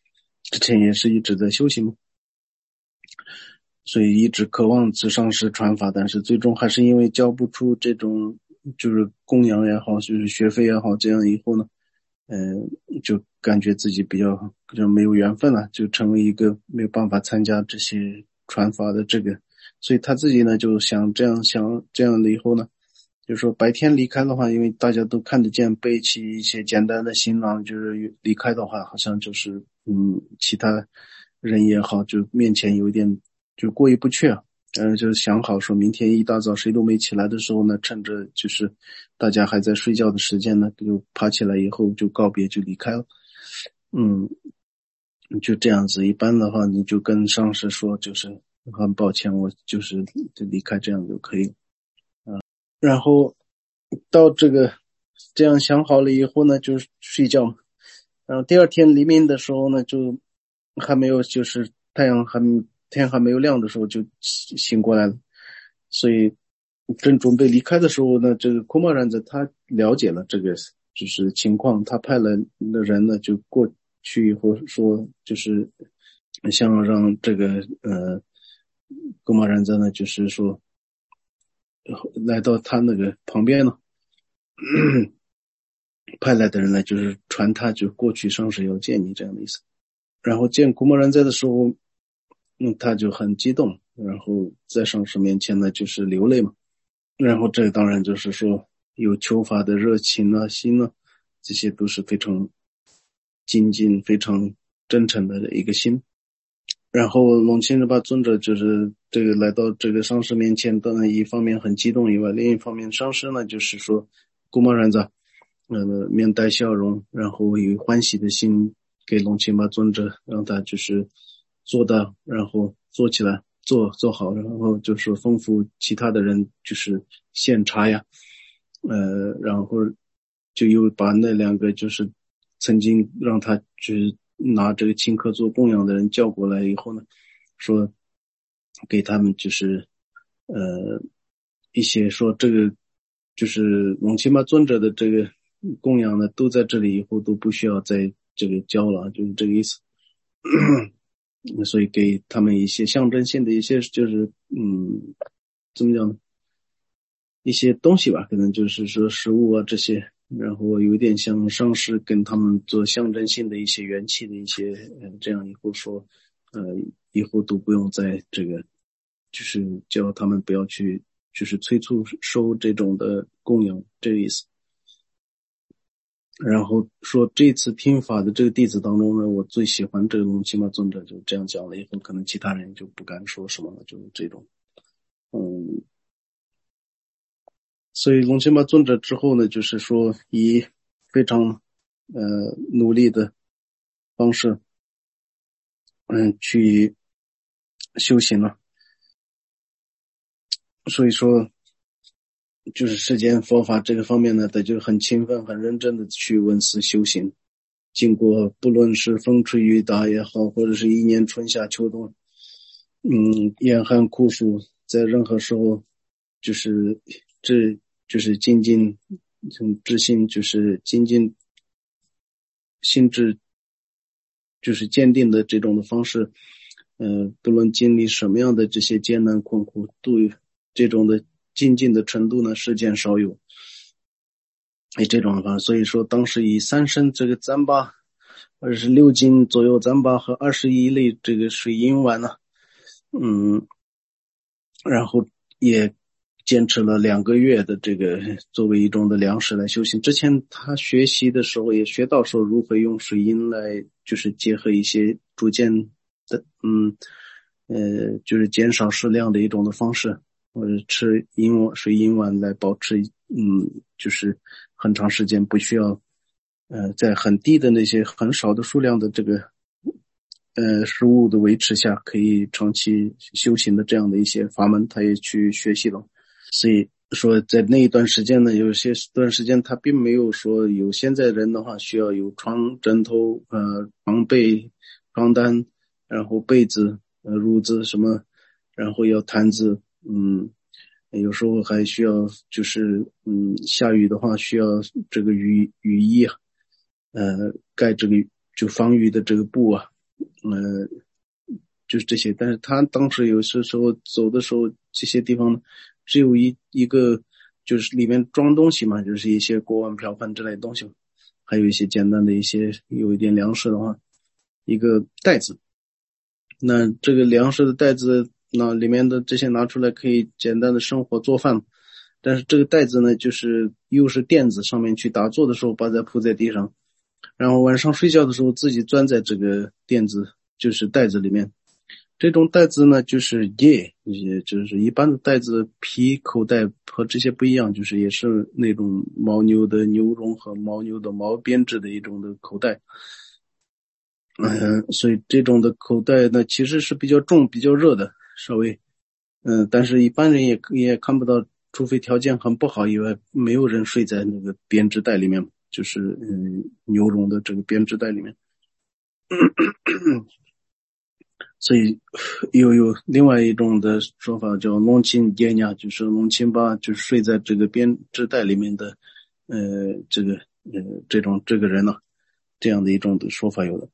之前也是一直在修行，所以一直渴望去上师传法，但是最终还是因为交不出这种就是供养也好，就是学费也好，这样以后呢，呃，就感觉自己比较就没有缘分了，就成为一个没有办法参加这些传法的这个，所以他自己呢就想这样想这样的以后呢，就是说白天离开的话，因为大家都看得见，背起一些简单的行囊，就是离开的话，好像就是嗯，其他人也好，就面前有一点就过意不去啊。嗯，就想好说明天一大早谁都没起来的时候呢，趁着就是大家还在睡觉的时间呢，就爬起来以后就告别就离开了。嗯，就这样子。一般的话，你就跟上司说，就是很抱歉，我就是就离开，这样就可以了。啊，然后到这个这样想好了以后呢，就睡觉嘛。然后第二天黎明的时候呢，就还没有就是太阳还天还没有亮的时候就醒过来了。所以正准备离开的时候呢，这个库玛然子他了解了这个就是情况，他派了人呢就过去以后说，就是想让这个呃库玛然子呢就是说来到他那个旁边呢派来的人呢就是传他就过去上师要见你这样的意思。然后见库玛然在的时候，嗯，他就很激动，然后在上师面前呢就是流泪嘛。然后这当然就是说有求法的热情啊心啊，这些都是非常精进非常真诚的一个心。然后隆钦日巴尊者就是这个来到这个上师面前，当然一方面很激动以外，另一方面上师呢就是说古玛然子呃面带笑容，然后有欢喜的心给隆钦巴尊者，让他就是做到，然后做起来做做好，然后就是丰富其他的人就是献茶呀，呃，然后就又把那两个就是曾经让他就是拿这个青稞做供养的人叫过来以后呢，说给他们就是呃一些说这个就是隆钦巴尊者的这个供养呢都在这里，以后都不需要再这个交了，就是这个意思。所以给他们一些象征性的一些就是嗯怎么讲呢，一些东西吧，可能就是说食物啊这些，然后有点像上师跟他们做象征性的一些元气的一些呃这样以后说呃以后都不用再这个就是叫他们不要去就是催促收这种的供养，这个意思。然后说这次听法的这个弟子当中呢，我最喜欢这个隆钦巴尊者，就这样讲了以后，可能其他人就不敢说什么了，就是这种嗯。所以隆钦巴尊者之后呢，就是说以非常呃努力的方式嗯去修行了。所以说就是世间佛法这个方面呢，他就很勤奋很认真的去闻思修行，经过不论是风吹雨打也好，或者是一年春夏秋冬嗯严寒酷暑，在任何时候就是这就是精进从知心就是精进心智就是坚定的这种的方式，呃，不论经历什么样的这些艰难困苦，都有这种的精进的程度呢，世间少有。以这种的方式，所以说当时以三身这个糌粑，或者是六斤左右糌粑和二十一粒这个水银丸呢，嗯，然后也坚持了两个月的这个作为一种的粮食来修行。之前他学习的时候也学到说如何用水银来就是结合一些逐渐的嗯呃就是减少食量的一种的方式，或者吃银丸水银丸来保持嗯就是很长时间不需要呃在很低的那些很少的数量的这个呃，食物的维持下可以长期修行的这样的一些法门，他也去学习了。所以说在那一段时间呢，有些段时间他并没有说有现在人的话需要有床枕头呃床被床单，然后被子呃褥子什么，然后要毯子，嗯有时候还需要就是嗯下雨的话需要这个雨雨衣啊，呃盖这个就防雨的这个布啊， 呃，就是这些。但是他当时有些时候走的时候，这些地方呢，只有一一个，就是里面装东西嘛，就是一些锅碗瓢盆之类的东西，还有一些简单的一些有一点粮食的话，一个袋子。那这个粮食的袋子，那里面的这些拿出来可以简单的生火做饭，但是这个袋子呢，就是又是垫子，上面去打坐的时候把它铺在地上，然后晚上睡觉的时候自己钻在这个垫子，就是袋子里面。这种袋子呢，就是耶，也就是一般的袋子皮口袋和这些不一样，就是也是那种牦牛的牛绒和牦牛的毛编织的一种的口袋。嗯，所以这种的口袋呢，其实是比较重、比较热的，稍微，嗯，但是一般人也也看不到，除非条件很不好以外，没有人睡在那个编织袋里面，就是嗯牛绒的这个编织袋里面。所以又有另外一种的说法叫弄清爹娘，就是弄清吧，就是睡在这个编织袋里面的，呃，这个呃这种这个人呢、啊，这样的一种的说法有的。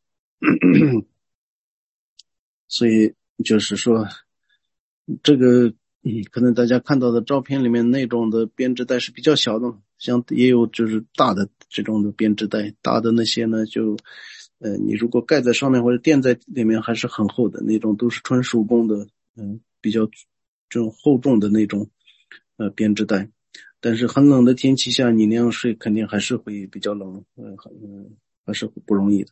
所以就是说，这个嗯，可能大家看到的照片里面那种的编织袋是比较小的，像也有就是大的这种的编织袋，大的那些呢就，呃，你如果盖在上面或者垫在里面还是很厚的那种，都是纯手工的，嗯，比较这种厚重的那种，呃，编织袋。但是很冷的天气下，你那样睡肯定还是会比较冷，呃，很、呃、还是不容易的。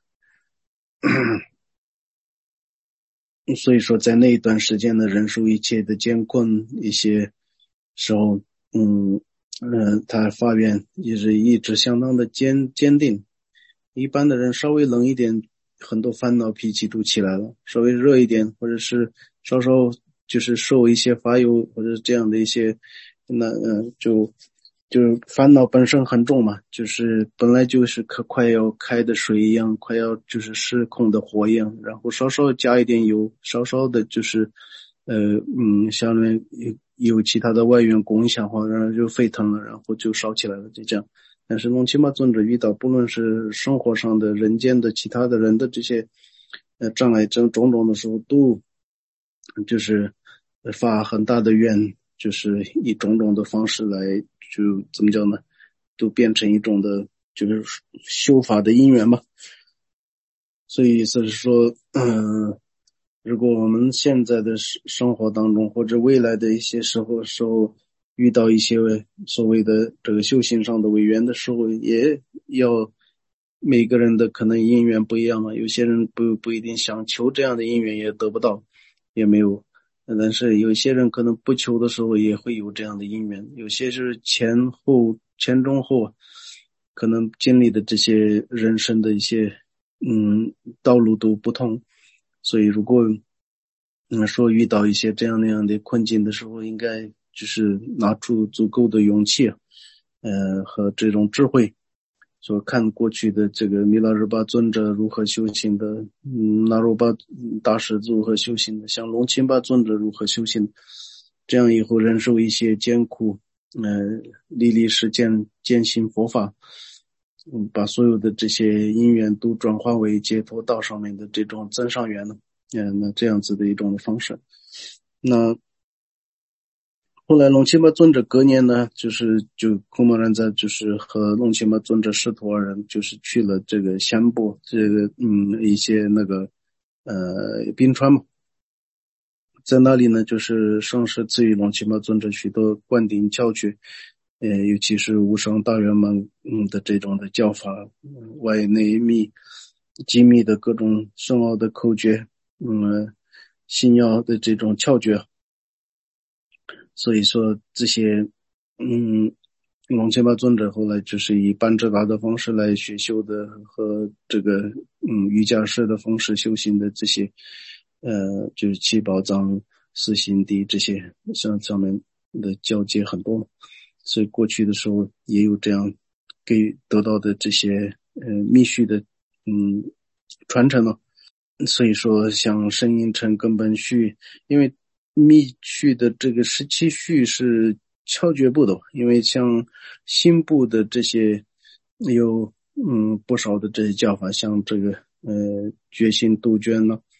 所以说在那一段时间呢，忍受一切的艰困一些时候，嗯呃，他发愿也是一直相当的坚坚定。一般的人稍微冷一点，很多烦恼脾气都起来了，稍微热一点或者是稍稍就是受一些发忧或者这样的一些，那嗯、呃、就就是烦恼本身很重嘛，就是本来就是可快要开的水一样，快要就是失控的火一样，然后稍稍加一点油，稍稍的就是呃嗯下面有有其他的外援供一下话，然后就沸腾了，然后就烧起来了，就这样。但是龙七马尊者遇到不论是生活上的人间的其他的人的这些呃障碍种种种的时候，都就是发很大的愿，就是以种种的方式来就怎么讲呢，都变成一种的就是修法的因缘吧。所以就是说嗯、呃，如果我们现在的生活当中或者未来的一些时候时候遇到一些所谓的这个修行上的违缘的时候，也要每个人的可能因缘不一样嘛，有些人不不一定想求这样的因缘也得不到，也没有，但是有些人可能不求的时候也会有这样的因缘，有些是前后前中后可能经历的这些人生的一些嗯道路都不同，所以如果嗯说遇到一些这样那样的困境的时候，应该就是拿出足够的勇气呃和这种智慧，说看过去的这个弥勒日巴尊者如何修行的，嗯那鲁巴大师如何修行的，像龙钦巴尊者如何修行，这样以后忍受一些艰苦，呃历历实践践行佛法，嗯，把所有的这些因缘都转化为解脱道上面的这种增上缘呢，嗯，那这样子的一种方式。那后来龙钦巴尊者隔年呢，就是就库莫然在就是和龙钦巴尊者师徒二人就是去了这个香部这个嗯一些那个呃冰川嘛，在那里呢就是上师赐予龙钦巴尊者许多灌顶教诀，呃尤其是无上大圆满嗯的这种的教法，嗯、外内密机密的各种深奥的口诀，嗯信要的这种窍诀。所以说这些嗯龙钦巴尊者后来就是以班智达的方式来学修的，和这个嗯瑜伽师的方式修行的这些呃就是七宝藏四心地这些像上面的交接很多，所以过去的时候也有这样给得到的这些呃密续的嗯传承了。所以说像声音成根本序，因为密序的这个十七序是窍诀部的，因为像新部的这些有嗯不少的这些教法，像这个呃觉心杜鹃呢，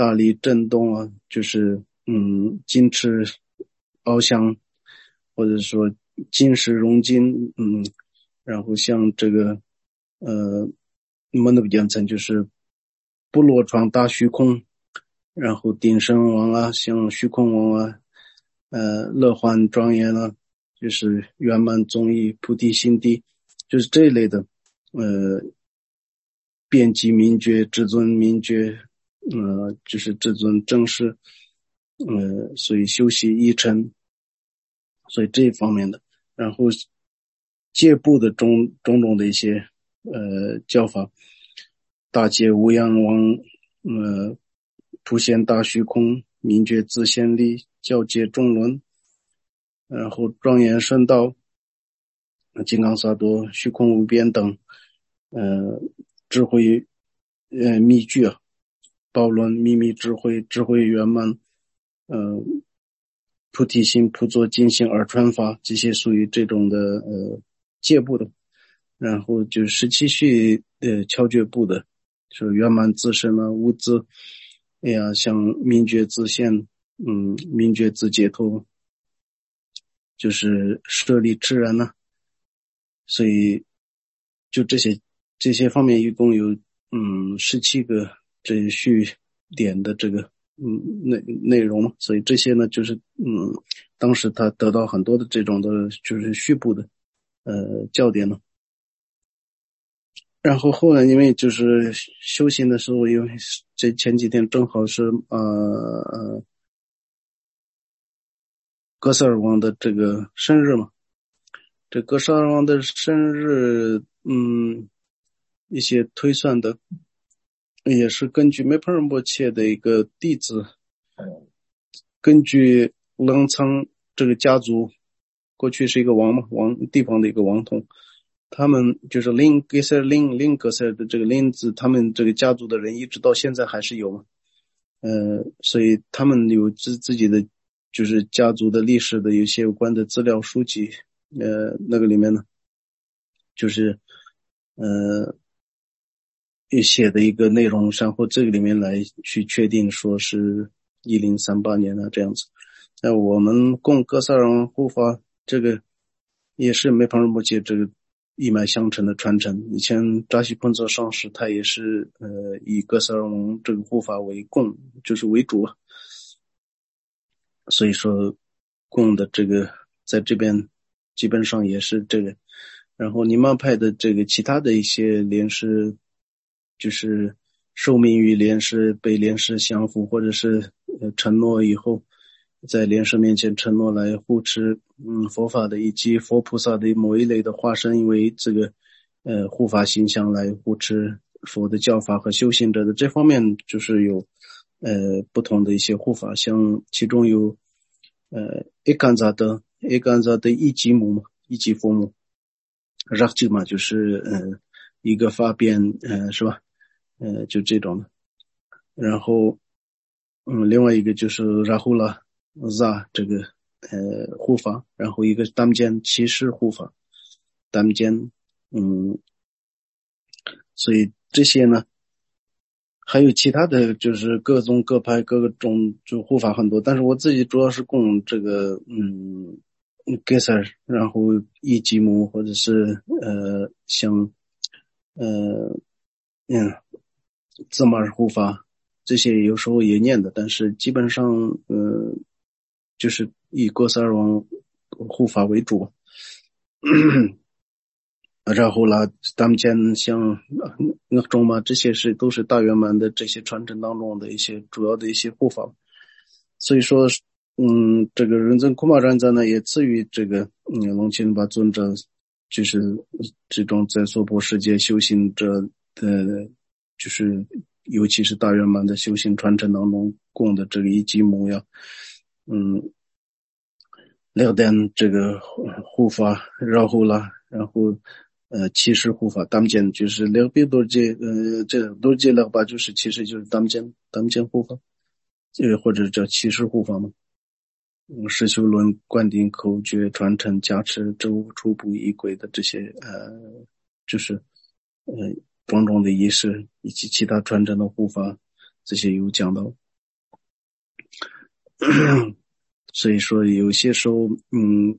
大力震动啊，就是嗯金翅翱翔，或者说金石融金，嗯，然后像这个呃蒙的变成就是不落床大虚空，然后顶神王啊，像虚空王啊，呃乐欢庄严啊，就是圆满宗义菩提心地，就是这一类的呃遍及明觉至尊明觉，呃就是至尊正式，呃所以修习一成，所以这一方面的，然后戒部的种种种的一些呃教法，大戒无量王，呃普现大虚空，明觉自现力，教戒众轮，然后庄严圣道，金刚萨埵，虚空无边等，呃智慧呃密句啊，宝轮秘密智慧，智慧圆满，呃菩提心普作金星二传法，这些属于这种的呃戒部的。然后就十七序的敲诀部的，就是圆满自身啊，无自，哎呀，像明觉自现，嗯，明觉自解脱，就是舍利自然呐、啊。所以就这些这些方面一共有嗯十七个这序点的这个嗯内内容，所以这些呢就是嗯当时他得到很多的这种的就是序部的呃教点呢。然后后来因为就是修行的时候，因为这前几天正好是呃呃格萨尔王的这个生日嘛，这格萨尔王的生日，嗯，一些推算的也是根据梅帕仁波切的一个弟子，根据澜沧这个家族过去是一个王嘛，王地方的一个王统。他们就是林格塞林林格塞的这个林字，他们这个家族的人一直到现在还是有嘛，呃，所以他们有自自己的就是家族的历史的有些有关的资料书籍，呃，那个里面呢，就是呃写的一个内容，然后这个里面来去确定说是一零三八年啊这样子。那我们供格萨尔护法这个也是梅旁仁波切这个一脉相承的传承。以前扎西彭泽上师他也是呃以格萨尔王这个护法为供，就是为主，所以说供的这个在这边基本上也是这个。然后尼玛派的这个其他的一些莲师，就是受命于莲师，被莲师降服，或者是呃承诺以后在莲师面前承诺来护持嗯佛法的，以及佛菩萨的某一类的化身为这个呃护法形象来护持佛的教法和修行者的，这方面就是有呃不同的一些护法，像其中有呃一干扎的一干扎的一级母嘛，一级佛母。然后嘛就是呃一个发变呃是吧，呃就这种的。然后嗯另外一个就是然后了 za 这个呃护法，然后一个单间骑士护法单间，嗯所以这些呢还有其他的就是各宗各派各种就护法很多，但是我自己主要是供这个嗯格萨尔，然后一吉姆或者是呃像呃嗯兹马尔护法，这些有时候也念的，但是基本上呃就是以格萨尔王护法为主。然后啦，咱们见像那种嘛，这些是都是大圆满的这些传承当中的一些主要的一些护法。所以说，嗯，这个仁增库玛占赞呢，也赐予这个嗯龙钦巴尊者，就是这种在娑婆世界修行者的，就是尤其是大圆满的修行传承当中供的这个一级母呀，嗯，两点这个护法，然后啦，然后。呃，骑士护法，他们讲就是两边都接，呃，这都接两把，就是其实就是他们讲，他们讲护法，这个或者叫骑士护法嘛。嗯，实修论、灌顶、口诀、传承、加持、周初步仪轨的这些，呃，就是呃种种的仪式以及其他传承的护法，这些有讲到。 所以说有些时候嗯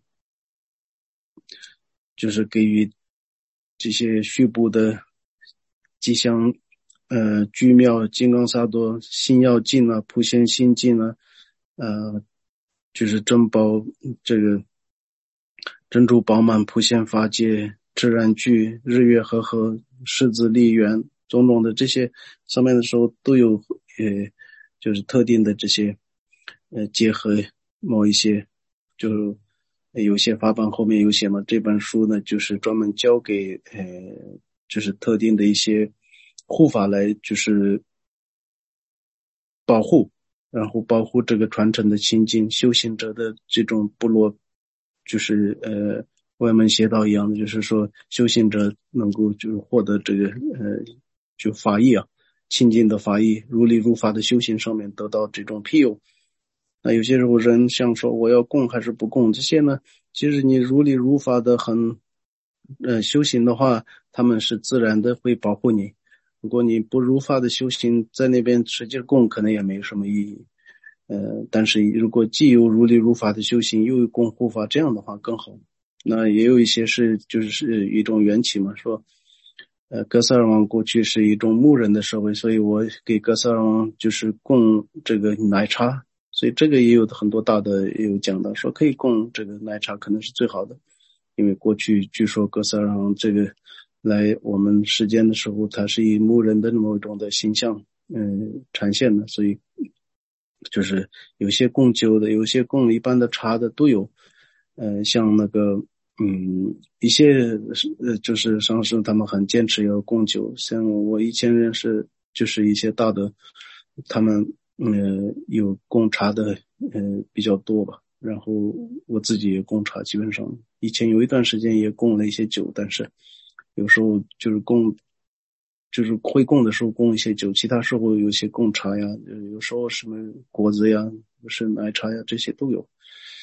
就是给予这些虚部的吉祥呃居庙金刚萨埵心要尽啊普贤心尽啊呃就是珍宝这个珍珠饱满普贤法界自然具日月和合狮子力圆种种的这些上面的时候都有呃就是特定的这些呃结合某一些就有些法本后面有写嘛，这本书呢就是专门教给呃就是特定的一些护法来就是保护，然后保护这个传承的心境修行者的这种部落就是呃外门邪道一样的，就是说修行者能够就是获得这个呃就法益啊清净的法益如理如法的修行上面得到这种庇佑。那有些时候人想说我要供还是不供，这些呢其实你如理如法的很呃修行的话，他们是自然的会保护你。如果你不如法的修行，在那边使劲供可能也没有什么意义。呃，但是如果既有如理如法的修行，又有供护法，这样的话更好。那也有一些是就是是一种缘起嘛，说呃格萨尔王过去是一种牧人的社会，所以我给格萨尔王就是供这个奶茶，所以这个也有很多大的也有讲到说可以供这个奶茶可能是最好的，因为过去据说格萨尔王这个来我们世间的时候，他是以牧人的某种的形象嗯呈现的，所以就是有些供酒的，有些供一般的茶的都有。呃像那个嗯一些呃就是上师他们很坚持要供酒，像我以前认识就是一些大的他们呃有供茶的呃比较多吧，然后我自己也供茶，基本上以前有一段时间也供了一些酒，但是有时候就是供就是会供的时候供一些酒，其他时候有些供茶呀，有时候什么果子呀是奶茶呀这些都有。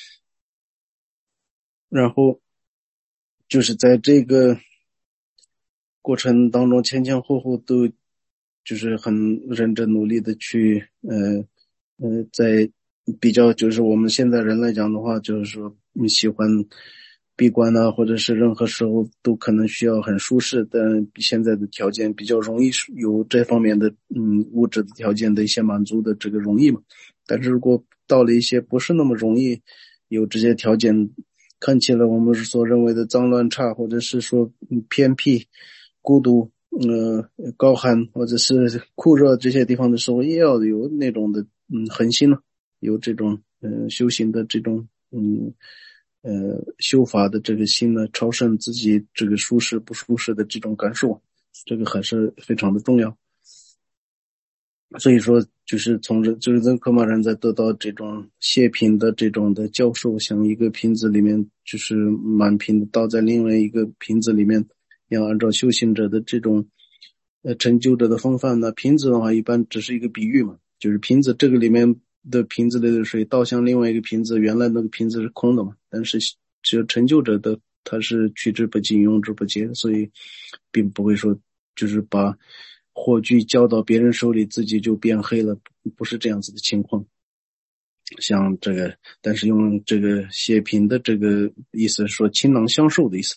然后就是在这个过程当中前前后后都就是很认真努力的去呃呃在比较就是我们现在人来讲的话，就是说你喜欢闭关啊，或者是任何时候都可能需要很舒适，但比现在的条件比较容易有这方面的嗯物质的条件的一些满足的这个容易嘛。但是如果到了一些不是那么容易有这些条件，看起来我们所认为的脏乱差，或者是说偏僻孤独呃高寒或者是酷热这些地方的时候，也要有那种的嗯恒心了，有这种呃修行的这种嗯呃修法的这个心呢，超胜自己这个舒适不舒适的这种感受，这个还是非常的重要。所以说就是从这就是在科马人在得到这种谢品的这种的教授，像一个瓶子里面就是满瓶的倒在另外一个瓶子里面，要按照修行者的这种呃成就者的风范呢，瓶子的话一般只是一个比喻嘛，就是瓶子这个里面的瓶子里的水倒向另外一个瓶子，原来那个瓶子是空的嘛，但是只有成就者的他是取之不尽用之不竭，所以并不会说就是把火炬交到别人手里自己就变黑了，不是这样子的情况。像这个但是用这个谢品的这个意思说倾囊相授的意思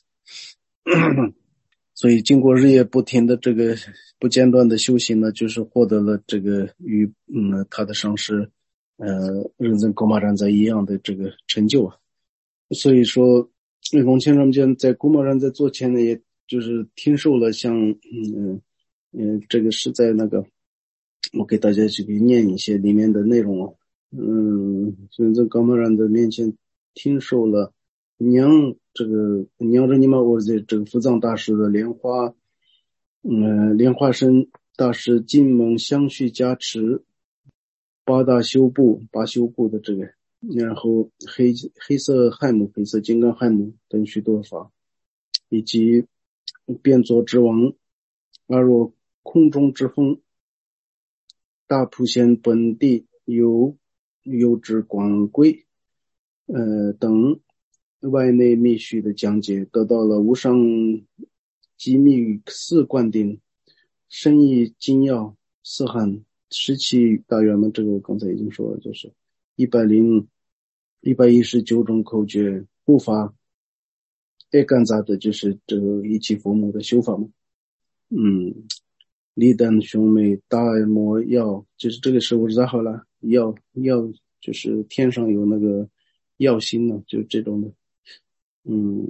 所以经过日夜不停的这个不间断的修行呢，就是获得了这个与嗯他的上师呃认真古马占在一样的这个成就啊。所以说龙千上间在古马占在做前呢，也就是听受了像嗯嗯这个是在那个我给大家这个念一些里面的内容啊。嗯现在古马占的面前听受了娘这个娘着尼玛我在这个福藏大师的莲花嗯莲花生大师金蒙相续加持八大修部八修部的这个，然后黑黑色亥母黑色金刚亥母等许多法，以及变作之王阿若空中之风大普贤本地有有之广贵呃等外内密续的讲解，得到了无上机密四灌顶深意精要四罕十七大圆满，这个我刚才已经说了，就是一百零一百一十九种口诀护法，爱干杂的就是这个一起佛母的修法嘛。嗯，历代兄妹大摩药，就是这个时候然后了，药药就是天上有那个药星呢，就这种的。嗯，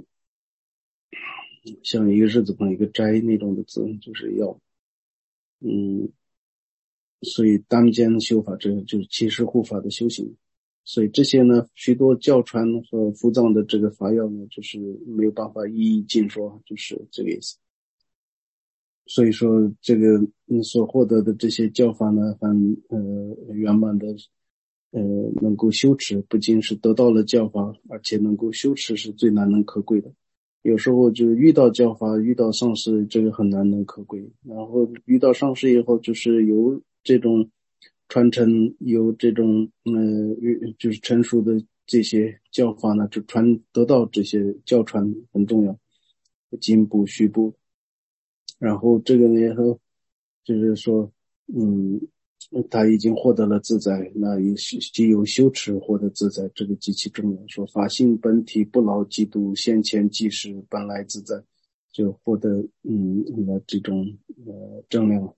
像一个日字旁一个斋那种的字，就是药。嗯，所以当间修法，这个就是七世护法的修行。所以这些呢，许多教传和伏藏的这个法要呢，就是没有办法一一尽说，就是这个意思。所以说，这个你所获得的这些教法呢，很呃圆满的，呃能够修持，不仅是得到了教法，而且能够修持是最难能可贵的。有时候就遇到教法，遇到上师，这个很难能可贵。然后遇到上师以后，就是有这种传承，有这种呃就是成熟的这些教法呢，就传得到这些教传很重要，进步续步。然后这个呢，后就是说，嗯，他已经获得了自在，那也既有修持获得自在，这个极其重要。说法性本体不劳嫉妒，先前即是本来自在，就获得嗯那这种呃正量。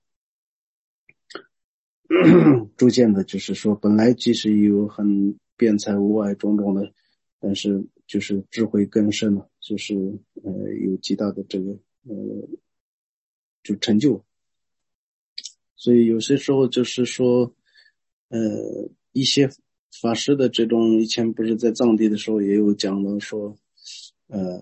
逐渐的，就是说，本来即使有很辩才无碍种种的，但是就是智慧更深了，就是呃有极大的这个呃。就成就。所以有些时候就是说呃一些法师的这种，以前不是在藏地的时候也有讲到说呃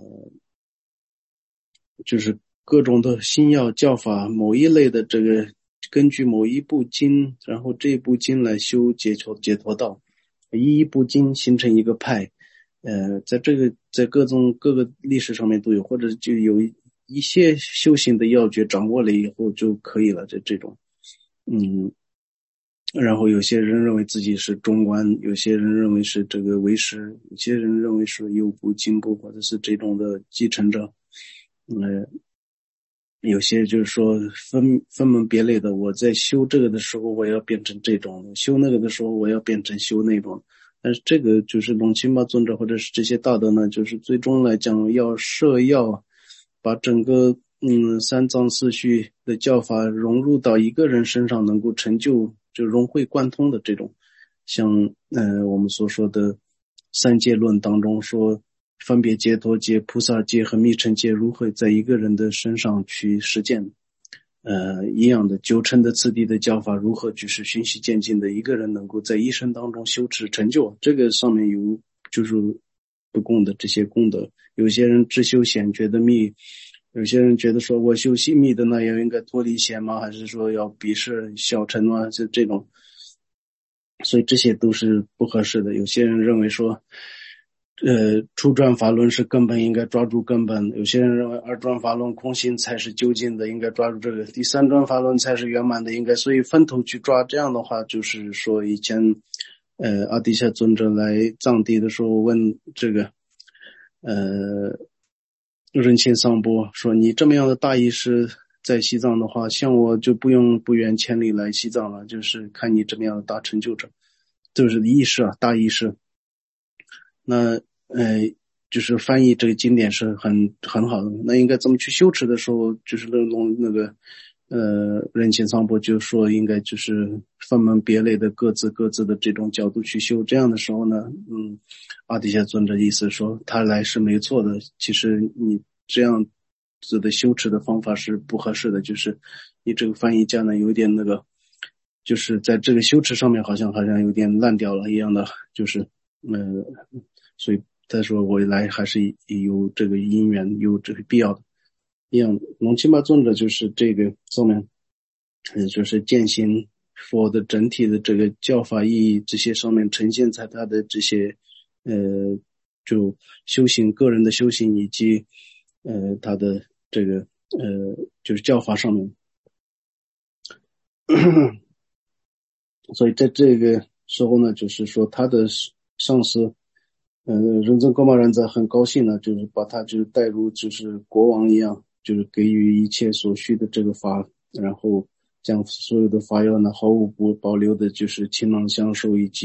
就是各种的心要教法，某一类的这个根据某一部经，然后这一部经来修解脱解脱道，一一部经形成一个派。呃在这个在各种各个历史上面都有，或者就有一些修行的要诀掌握了以后就可以了，这这种嗯，然后有些人认为自己是中观，有些人认为是这个为师，有些人认为是右部经部或者是这种的继承者。呃有些就是说分分门别类的，我在修这个的时候我要变成这种，修那个的时候我要变成修那种。但是这个就是龙钦巴尊者或者是这些大德呢，就是最终来讲要摄要把整个嗯三藏四序的教法融入到一个人身上，能够成就就融会贯通的这种。像呃我们所说的三界论当中说，分别解脱界、菩萨界和密乘界如何在一个人的身上去实践，呃，一样的九乘的次第的教法如何就是循序渐进的，一个人能够在一生当中修持成就，这个上面有就是不共的这些功德。有些人只修显觉得密，有些人觉得说我修细密的那也应该脱离显吗？还是说要鄙视小乘啊？就这种，所以这些都是不合适的。有些人认为说呃，初转法论是根本，应该抓住根本。有些人认为二转法论空性才是究竟的，应该抓住这个。第三转法论才是圆满的，应该所以分头去抓。这样的话，就是说以前，呃，阿底夏尊者来藏地的时候问这个，呃，仁钦桑波说：“你这么样的大意识在西藏的话，像我就不用不远千里来西藏了，就是看你这么样的大成就者，就是意识啊，大意识。”那呃，就是翻译这个经典是很很好的。那应该怎么去修持的时候，就是那种那个呃，仁钦桑波就说应该就是分门别类的各自各自的这种角度去修。这样的时候呢，嗯，阿底夏尊者意思说他来是没错的，其实你这样子的修持的方法是不合适的，就是你这个翻译家呢有点那个，就是在这个修持上面好像好像有点烂掉了一样的，就是呃。所以他说我来还是有这个因缘，有这个必要的。一样的，龙钦巴尊者就是这个上面，呃，就是践行佛的整体的这个教法意义，这些上面呈现在他的这些，呃，就修行个人的修行以及，呃，他的这个呃，就是教法上面。所以在这个时候呢，就是说他的上司。呃，仁宗高玛然在很高兴呢，就是把他就是带入就是国王一样，就是给予一切所需的这个法，然后将所有的法要呢毫无不保留的就是倾囊相授，以及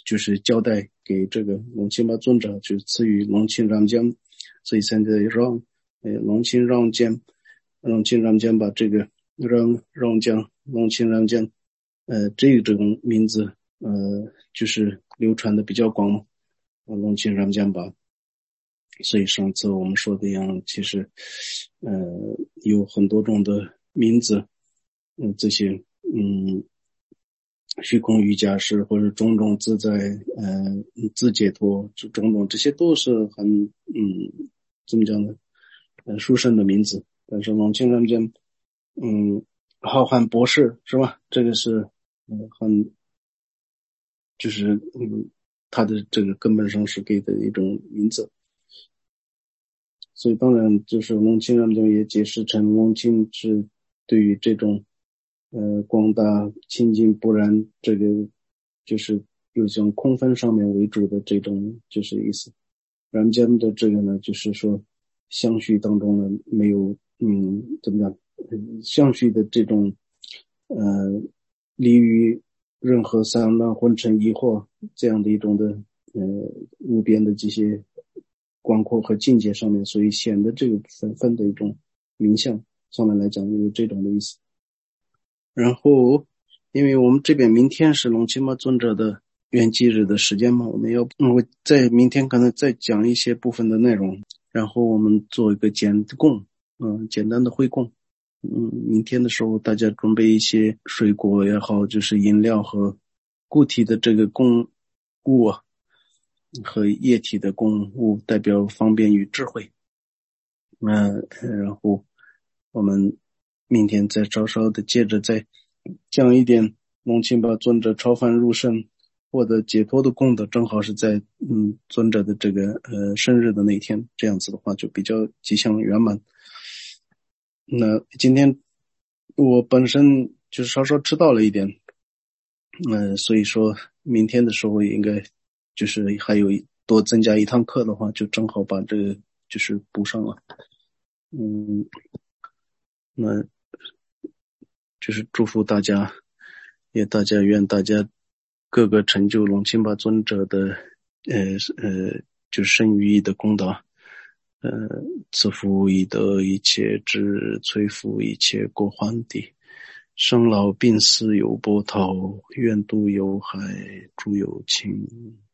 就是交代给这个龙亲巴尊者，就赐予龙亲让将，所以现在让呃龙亲让将，龙亲让将把这个让让将龙亲让将，呃这种名字呃就是流传的比较广嘛，龙亲让将吧。所以上次我们说的一样，其实呃有很多种的名字，嗯、呃、这些嗯。虚空瑜伽师或者种种自在呃自解脱种种，这些都是很嗯怎么讲呢呃殊胜的名字。但是龙亲让将嗯浩瀚博士是吧，这个是嗯很就是嗯他的这个根本上是给的一种名字。所以当然就是龙亲让将也解释成龙亲是对于这种呃广大清净不染这个就是有种空分上面为主的这种就是意思。然将的这个呢就是说相续当中呢没有嗯怎么讲相续的这种呃离于任何散乱混成疑惑这样的一种的呃无边的这些广阔和境界上面，所以显得这个分分的一种名相上面来讲有这种的意思。然后因为我们这边明天是龙亲巴尊者的圆寂日的时间嘛，我们要我在明天可能再讲一些部分的内容，然后我们做一个简供嗯简单的会供。嗯明天的时候大家准备一些水果也好，就是饮料和固体的这个供物啊和液体的供物，代表方便与智慧。嗯、呃、然后我们明天再稍稍的接着再讲一点龙亲巴尊者超凡入圣获得解脱的功德，正好是在嗯尊者的这个呃生日的那天，这样子的话就比较吉祥圆满。那今天我本身就是稍稍迟到了一点，呃所以说明天的时候应该就是还有多增加一堂课的话，就正好把这个就是补上了。嗯那就是祝福大家，也大家愿大家各个成就龙亲巴尊者的呃呃就是生于意的功德，呃赐福以得一切智，摧伏一切过患地，生老病死有波涛，愿度有海诸有情。